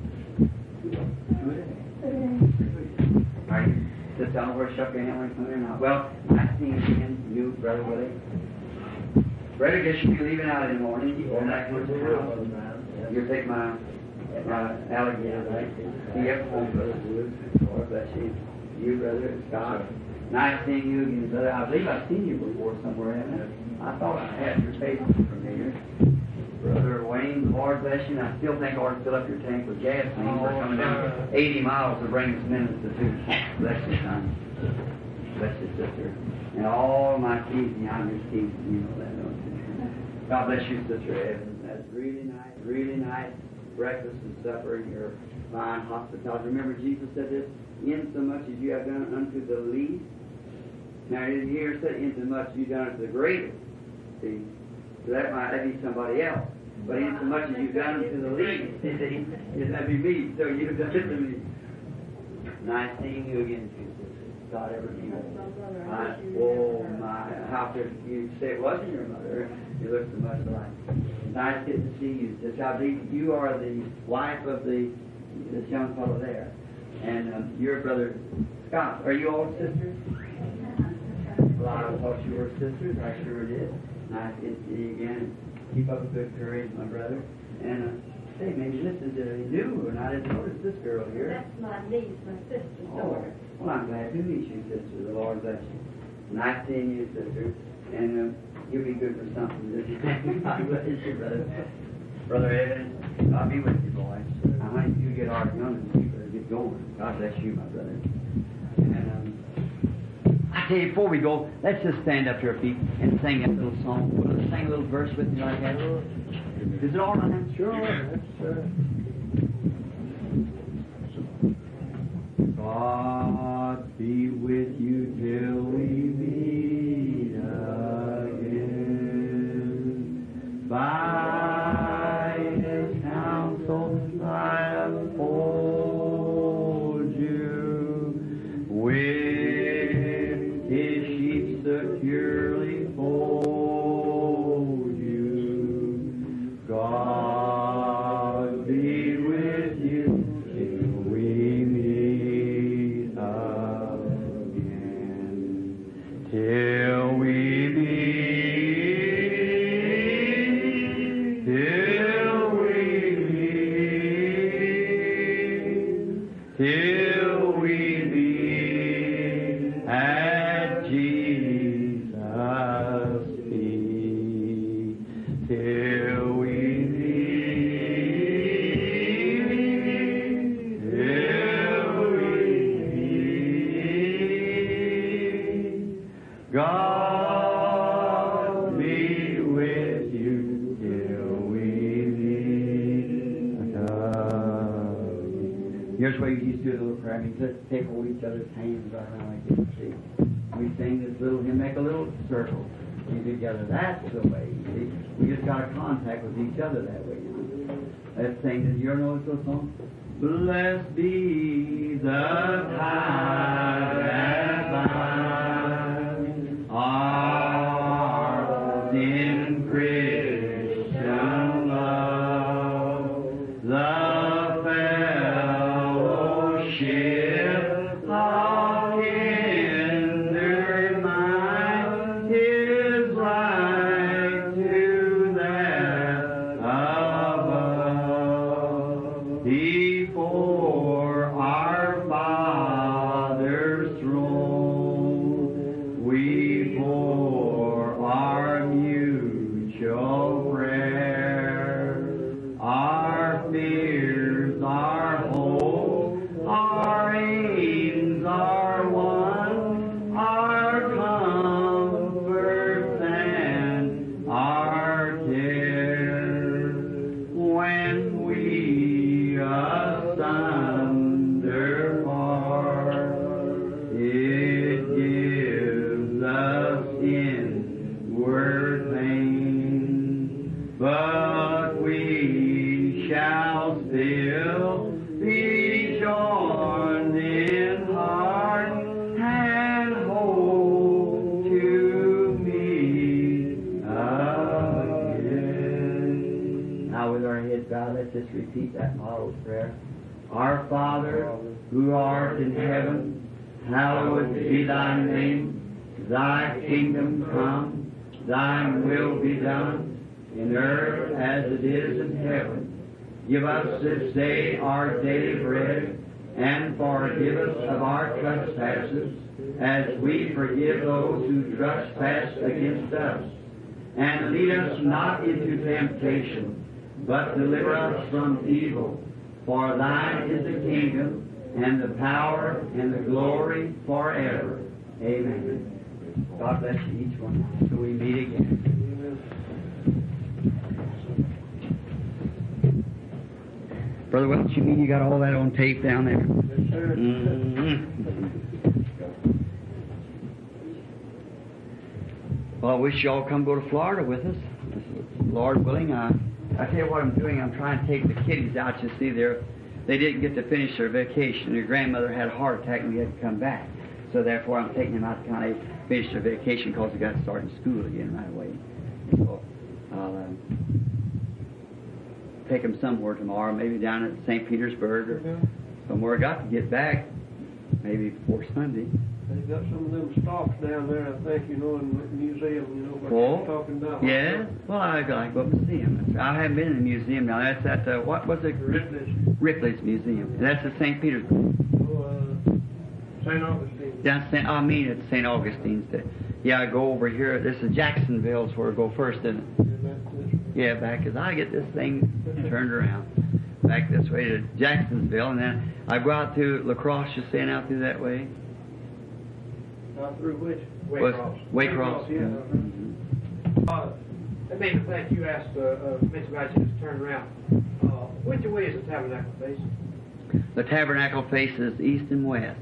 All right. Sit down where shut your hand when you come in now. Well, I see you again, you, Brother Willie. Brother, I guess you'll be leaving out in the morning. Going back towards the house. You'll take my, my alligator, right? See you home, Brother Woods. Lord bless you. You, Brother Scott. Nice seeing you again, Brother. I believe I've seen you before somewhere, haven't I? I thought I had your face familiar. Brother Wayne, Lord bless you. And I still think I ought to fill up your tank with gasoline. Oh, We're coming down eighty miles to bring us minutes to two. Bless you, son. Bless you, sister. And all my teasing, I'm just teasing. You know that, don't you? God bless you, Sister Evans. That's really nice, really nice breakfast and supper and your fine hospitality. Remember, Jesus said this, in so much as you have done unto the least. Now, here it said, in so much as you've done unto the greatest. See? So that might that be somebody else. But in so much as you've done unto the least, see? That'd be me. So you've done it to me. Nice seeing you again, Jesus. God ever be I, oh my, how could you say it wasn't your mother? You look so much alike. Nice getting to see you, sister. I believe you are the wife of the this young fellow there. And um, your brother Scott. Are you all sisters? Well, I thought you were sisters. I sure did. Nice getting to see you again. Keep up a good courage, my brother. And uh, say, maybe this is a new one. I didn't notice this girl here. That's my niece, my sister's Oh, daughter. well, I'm glad to meet you, sister. The Lord bless you. Nice seeing you, sister. And uh, you'll be good for something. God bless you, brother. Brother Evan, I'll be with you, boy. Now, honey, you get our young and you better get going. God bless you, my brother. And um, I tell you, before we go, let's just stand up to our feet and sing that little song. Will you sing a little verse with me like that? Is it all right? Sure, that's uh, God be with you till we meet again. By His counsel I uphold you. With His sheep securely fold you. God be with you till we meet again. Till we meet, till we meet, till we meet at Jesus' feet. Till we meet, till we meet. God be with you till we meet again. Here's where you used to do a little prayer. I mean, let's take hold of each other's hands right around like this. See? We sing this little hymn, make a little circle. We together. That's the way. You see? We just got to contact with each other that way. You know? Let's sing this. You know this little song? Blessed be the tie that binds our in Christian love, the fellowship of hindered mind is like to that above. Before our Father's throne, we pour our mutual earthling, but we shall still be joined in heart and hope to meet again. Now with our heads bowed, let's just repeat that model prayer. Our Father, who art in heaven, hallowed be thy name. Thy kingdom come, thine will be done, in earth as it is in heaven. Give us this day our daily bread, and forgive us of our trespasses, as we forgive those who trespass against us. And lead us not into temptation, but deliver us from evil. For thine is the kingdom, and the power, and the glory forever. Amen. God bless you each one until we meet again. Brother Welch, you mean you got all that on tape down there? Yes, sir. Mm-hmm. Well, I wish y'all come go to Florida with us. Lord willing, I, I tell you what I'm doing. I'm trying to take the kiddies out. You see, they're, they didn't get to finish their vacation. Their grandmother had a heart attack and we had to come back. So therefore, I'm taking them out to kind of finish their vacation because they got to start in school again right away. So I'll uh, take them somewhere tomorrow, maybe down at Saint Petersburg or somewhere. I got to get back maybe before Sunday. They've got some of them stops down there, I think, you know, in the museum, you know, what Oh, you're talking about. yeah. Well, I I go up and see them. I haven't been in the museum now. That's at uh, what was it? Ripley's. Ripley's Museum. And that's at Saint Petersburg. Oh, uh, Saint Augustine. Down Saint, I mean, it's Saint Augustine's. Day. Yeah, I go over here. This is Jacksonville's where I go first, isn't it? Yeah, back as I get this thing turned around. Back this way to Jacksonville, and then I go out to La Crosse, you saying out through that way? Not through which? Waycross. Waycross. Yeah. Mm-hmm. Uh, that made me think you asked, uh, uh, mentioned about you just turned around. Uh, which way is the tabernacle facing? The tabernacle faces east and west.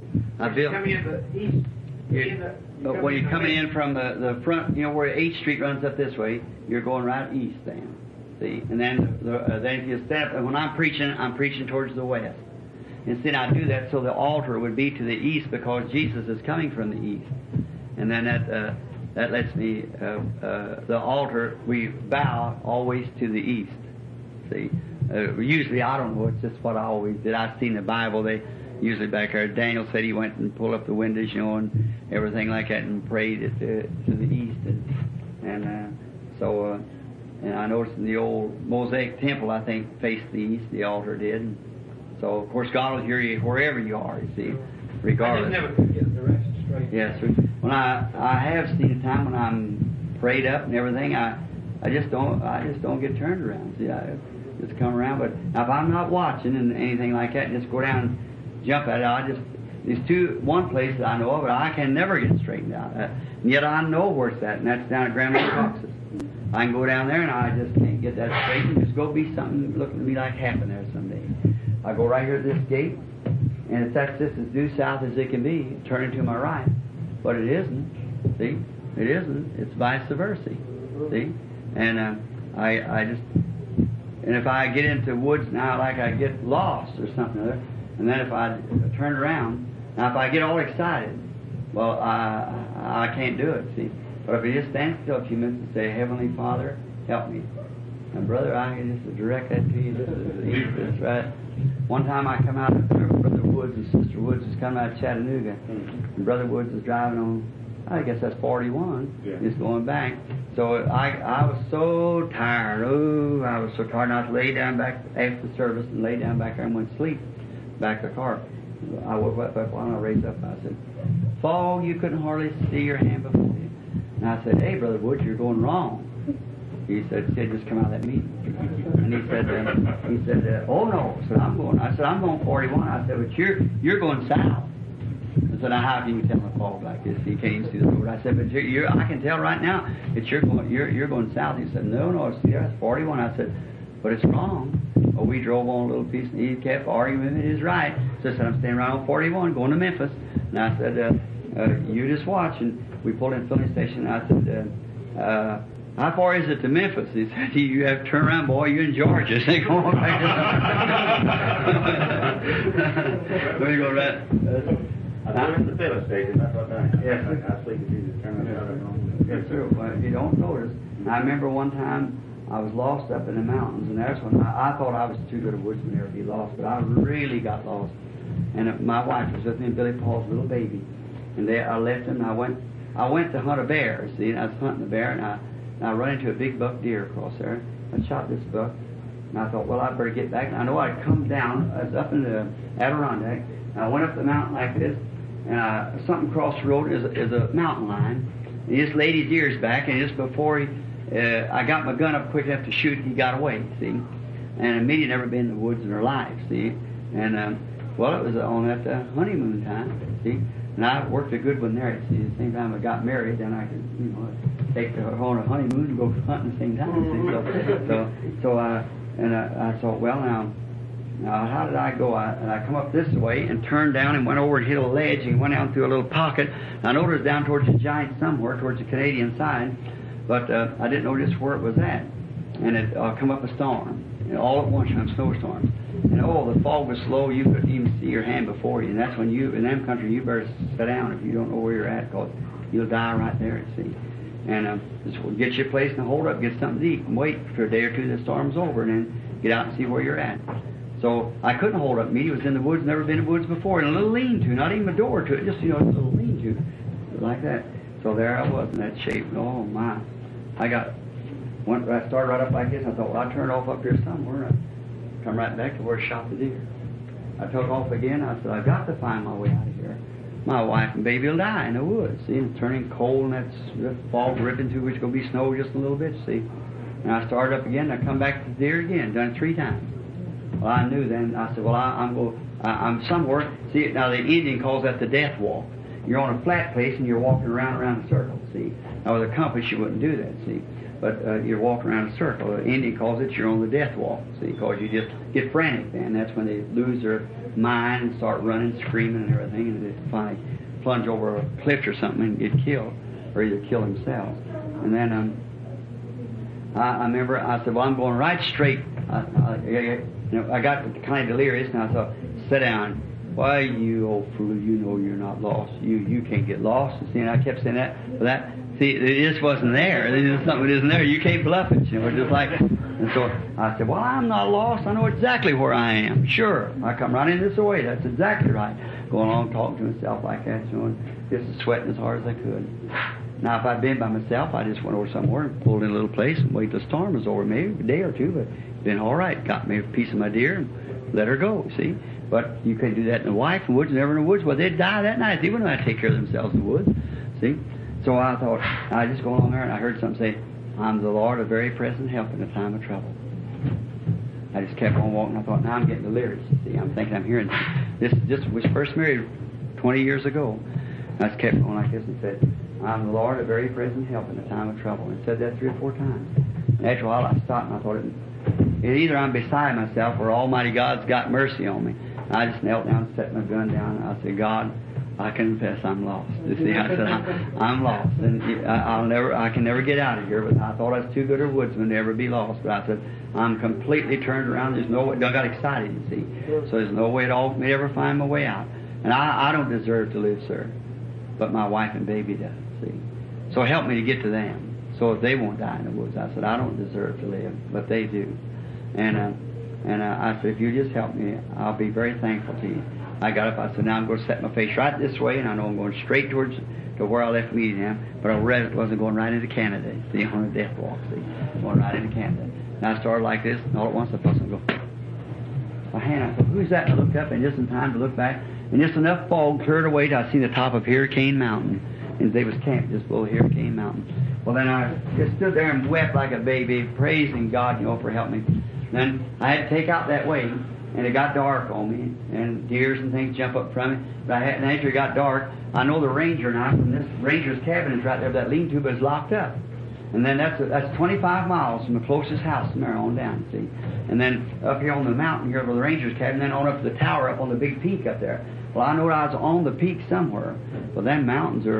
I You're built. coming in the east. You're, in the, but when you're coming in from the, the front, you know where H Street runs up this way, you're going right east then. See, and then the, uh, then if you step, and when I'm preaching, I'm preaching towards the west. And see, I do that so the altar would be to the east because Jesus is coming from the east. And then that uh, that lets me, uh, uh, the altar, we bow always to the east. See, uh, usually I don't know, it's just what I always did. I've seen the Bible, they usually back there, Daniel said he went and pulled up the windows, you know, and everything like that and prayed it to, to the east. And, and uh, so, uh, and I noticed in the old Mosaic temple, I think, faced the east, the altar did. And so, of course, God will hear you wherever you are, you see, regardless. I just never could get the direction straight. Yes, sir. When I I have seen a time when I'm prayed up and everything, I I just don't I just don't get turned around. See, I just come around. But now if I'm not watching and anything like that, just go down and jump at it. I just there's two one place that I know of, but I can never get straightened out. Uh, and yet I know where it's at, and that's down at Grandma Cox's. I can go down there and I just can't get that straight. And just go be something looking to me like happen there someday. I go right here at this gate, and it's that's just as due south as it can be, turning to my right. But it isn't. See? It isn't. It's vice versa. See? And uh, I I just, and if I get into woods now, like I get lost or something or other, and then if I turn around, now if I get all excited, well, I I can't do it, see? But if I just stand still a few minutes and say, Heavenly Father, help me. And brother, I can just direct that to you. This is the east, this is right. One time I come out, Brother Woods and Sister Woods is coming out of Chattanooga, and Brother Woods is driving on, I guess that's forty-one, yeah. Just going back. So I I was so tired, oh, I was so tired, and I lay down back after the service and lay down back there and went to sleep back of the car. I woke up, up and I raised up and I said, Fall, you couldn't hardly see your hand before you. And I said, hey, Brother Woods, you're going wrong. He said, Sid, just come out of that meeting. And he said, uh, he said, uh, oh no. I said, I'm going. I said, I'm going forty-one. I said, but you're you're going south. I said, now how can you tell a fog like this? He can't even see the road. I said, but you're, you're I can tell right now that you're going you're you're going south. He said, no, no, see, that's forty-one. I said, but it's wrong. Well, we drove on a little piece, and he kept arguing with me. It is right. So I said, I'm staying right on forty-one, going to Memphis. And I said, uh, uh, you just watch. And we pulled in the filling station. And I said. Uh, I uh, how far is it to Memphis? He said, you have to turn around, boy, you're in Georgia. So you go back Where you go, right? I went to the filling station, that's what I done. Yes, I I sleep with you to turn around on. Yes, sir. Well, you don't notice. I remember one time I was lost up in the mountains, and that's when I, I thought I was too good a woodsman to ever be lost, but I really got lost. And uh, my wife was with me and Billy Paul's little baby, and they, I left him. And I went, I went to hunt a bear. See, and I was hunting a bear, and I, and I run into a big buck deer across there. I shot this buck, and I thought, well, I better get back. And I know I'd come down. I was up in the Adirondack. And I went up the mountain like this, and I, something across the road is a, is a mountain lion. And he just laid his ears back, and just before he, uh, I got my gun up quick enough to shoot, he got away. See, and Amelia never been in the woods in her life. See, and um, well, it was on that uh, honeymoon time. See, and I worked a good one there. See, at the same time I got married, then I could, you know, take her on a honeymoon and go hunting at the same time. See, so, so, so uh, and I, I thought, well, now. Now, how did I go? I, and I come up this way and turned down and went over and hit a ledge and went down through a little pocket. I know it was down towards the giant somewhere, towards the Canadian side, but uh, I didn't know just where it was at. And it uh, come up a storm, and all at once, a snowstorm. And oh, the fog was slow. You couldn't even see your hand before you. And that's when you, in them country, you better sit down if you don't know where you're at, because you'll die right there at sea. And um, just get your place and hold up, get something to eat, and wait for a day or two the storm's over, and then get out and see where you're at. So I couldn't hold up. Me, he was in the woods, never been in the woods before, in a little lean-to, not even a door to it, just, you know, a little lean-to, like that. So there I was in that shape. Oh, my. I got, went, I started right up like this. I thought, well, I turned off up there somewhere. I come right back to where I shot the deer. I took off again. I said, I've got to find my way out of here. My wife and baby will die in the woods. See, it's turning cold, and that's the fog ripping through, which is going to be snow just a little bit, see. And I started up again, and I come back to the deer again, done it three times. Well, I knew then. I said, well, I, I'm going. I'm somewhere. See, now the Indian calls that the death walk. You're on a flat place and you're walking around around a circle. See, now with a compass you wouldn't do that. See, but uh, you're walking around a circle. The Indian calls it you're on the death walk. See, because you just get frantic. Then that's when they lose their mind and start running, screaming, and everything, and they finally plunge over a cliff or something and get killed, or either kill themselves. And then um, I, I remember I said, well, I'm going right straight. I, I, I, You know, I got kind of delirious, and I thought, sit down. Why, you old fool, you know you're not lost. You you can't get lost. And see, and I kept saying that. But that, see, it just wasn't there. It is something that isn't there. You can't bluff it. You know, just like that. And so I said, well, I'm not lost. I know exactly where I am. Sure. I come right in this way. That's exactly right. Going along talking to myself like that, you know, and just sweating as hard as I could. Now, if I'd been by myself, I just went over somewhere and pulled in a little place and waited till the storm was over, maybe a day or two, but it's been all right. Got me a piece of my deer and let her go, see? But you couldn't do that in the woods. The woods, never in the woods. Well, they'd die that night. They wouldn't know how to take care of themselves in the woods, see? So I thought, I just go along there, and I heard something say, I'm the Lord, a very present help in a time of trouble. I just kept on walking. I thought, now I'm getting delirious. See, I'm thinking I'm hearing this. This was first married twenty years ago. I just kept going like this and said, I'm the Lord, a very present help in a time of trouble. And said that three or four times. And after a while, I stopped and I thought, it, it either I'm beside myself or Almighty God's got mercy on me. And I just knelt down and set my gun down. And I said, God, I confess I'm lost. You see, I said, I'm, I'm lost. And I'll never, I can never get out of here. But I thought I was too good a woodsman to ever be lost. But I said, I'm completely turned around. There's no way. I got excited, you see. So there's no way at all for me to ever find my way out. And I, I don't deserve to live, sir. But my wife and baby does, see. So help me to get to them. So if they won't die in the woods. I said, I don't deserve to live, but they do. And uh, and uh, I said, if you just help me, I'll be very thankful to you. I got up, I said, now I'm going to set my face right this way, and I know I'm going straight towards to where I left meeting him, but I wasn't going right into Canada, see, on a death walk, see, going right into Canada. And I started like this, and all at once I felt something go, my hand, I thought, who's that? And I looked up, and just in time to look back, and just enough fog cleared away till I seen the top of Hurricane Mountain, and they was camped just below Hurricane Mountain. Well, then I just stood there and wept like a baby, praising God, you know, for helping me. Then I had to take out that way, and it got dark on me, and deers and things jump up from me. But I had, and after it got dark, I know the ranger now, from this ranger's cabin is right there, that lean-to, but it's locked up. And then that's a, that's twenty-five miles from the closest house from there on down, see. And then up here on the mountain here where the ranger's cabin, then on up to the tower up on the big peak up there. Well, I know I was on the peak somewhere. Well, them mountains are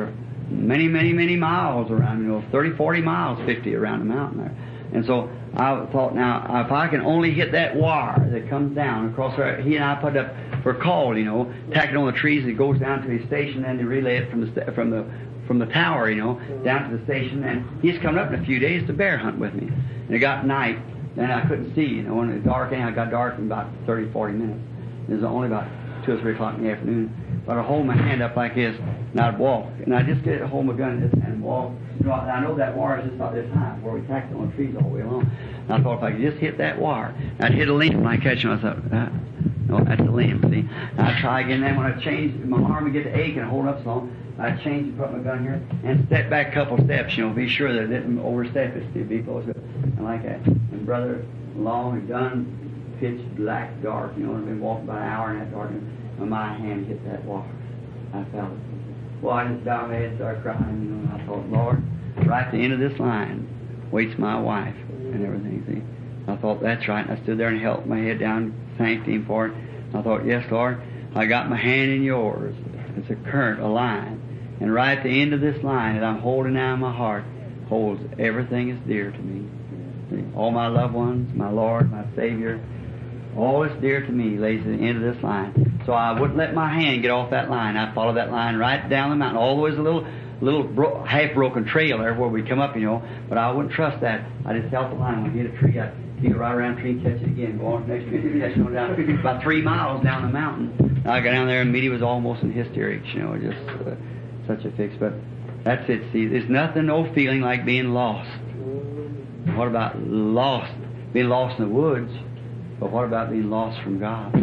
many, many, many miles around, you know, thirty, forty miles, fifty around the mountain there. And so I thought, now, if I can only hit that wire that comes down across there, he and I put up for a call, you know, tack it on the trees, it goes down to his station, and they relay it from the, sta- from the, from the tower, you know, down to the station, and he's coming up in a few days to bear hunt with me. And it got night, and I couldn't see, you know, when it was dark, and it got dark in about thirty, forty minutes. It was only about two or three o'clock in the afternoon. But I'd hold my hand up like this, and I'd walk. And I'd just get hold my gun in this hand and walk. You know, I know that wire is just about this high, where we tacked it on the trees all the way along. And I thought if I could just hit that wire, I'd hit a limb when I catch it. I thought, ah, no, that's a limb, see. And I'd try again. Then when I changed, my arm would get to ache and hold up so long, I'd change and put my gun here and step back a couple steps, you know, be sure that it didn't overstep it, to be close to it. And like that. And brother, long and done, pitch black, dark, you know, I've been walking about an hour in that darkness, and my hand hit that wire. I felt it. Well, I just bowed my head and started crying, you know, and I thought, Lord, right at the end of this line waits my wife and everything, see. I thought, that's right. And I stood there and held my head down, thanked Him for it. And I thought, yes, Lord, I got my hand in yours. It's a current, a line. And right at the end of this line that I'm holding now in my heart holds everything that's dear to me. See, all my loved ones, my Lord, my Savior, all that's dear to me lays at the end of this line. So I wouldn't let my hand get off that line. I'd follow that line right down the mountain. All the way to a little, little bro- half-broken trail there where we come up, you know. But I wouldn't trust that. I just held the line. When I hit a tree, I'd get right around the tree and catch it again. Go on to the next tree, catch it on down. About three miles down the mountain. I got down there and Mitty was almost in hysterics, you know, just uh, such a fix. But that's it, see. There's nothing, no feeling like being lost. What about lost? Being lost in the woods. But what about being lost from God?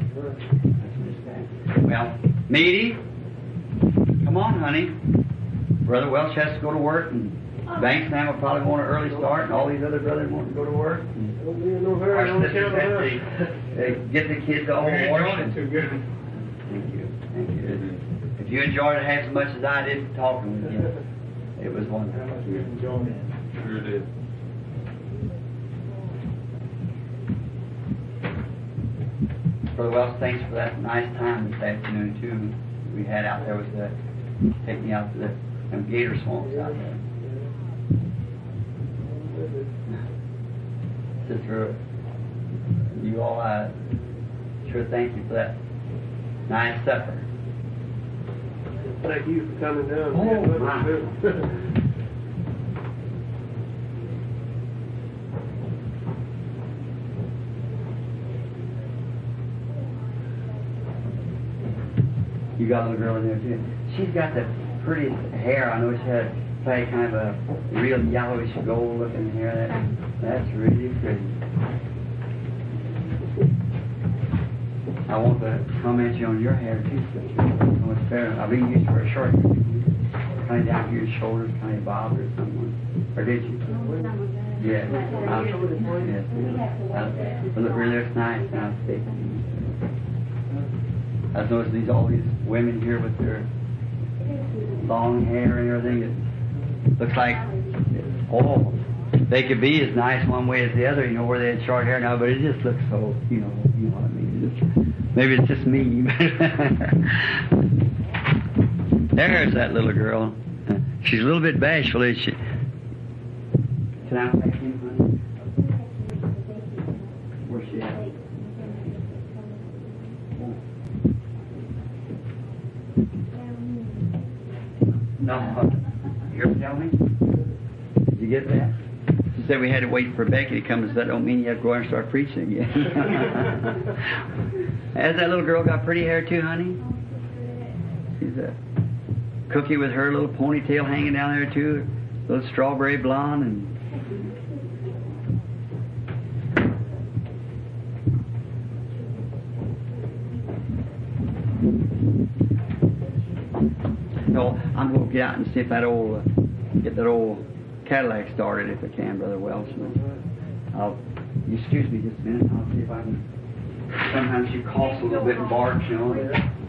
Well, Meady, come on, honey. Brother Welch has to go to work, and Banks now will probably want an early start, and all these other brothers want to go to work. Don't be in no hurry. Don't count on They get the kids all washed. Too good. Thank you. Thank you. If you enjoyed it half as much as I did talking with you, it was wonderful. How much you enjoyed it. Sure did. Brother Wells, thanks for that nice time this afternoon, too. We had out there with the, take me out to the them gator swamps out there. Sister, you all, I sure thank you for that nice supper. Thank you for coming down. Oh, my. You got a little girl in there too. She's got the prettiest hair. I know she had play kind of a real yellowish gold looking hair. That, that's really pretty. I want to comment you on your hair too, sister. So it's fair. I've been used for a short hair. Kind of down to your shoulders, kind of bobbed or someone. Or did you? Yeah. Uh, yes. Uh, it look really looks nice now. See. I've noticed these all these women here with their long hair and everything. It looks like, oh, they could be as nice one way as the other, you know, where they had short hair now, but it just looks so, you know, you know what I mean. It just, maybe it's just me. There's that little girl. She's a little bit bashful, is she? Can I take you, honey? Where's she at? No, you're telling me? Did you get that? She said we had to wait for Becky to come, so that don't mean you have to go out and start preaching again. Has that little girl got pretty hair too, honey? She's a cookie with her little ponytail hanging down there too, little strawberry blonde and. So I'm going to get out and see if that old, uh, get that old Cadillac started if I can, Brother Welch. I'll, you excuse me just a minute. I'll see if I can. Sometimes she coughs a little bit and barks, you know.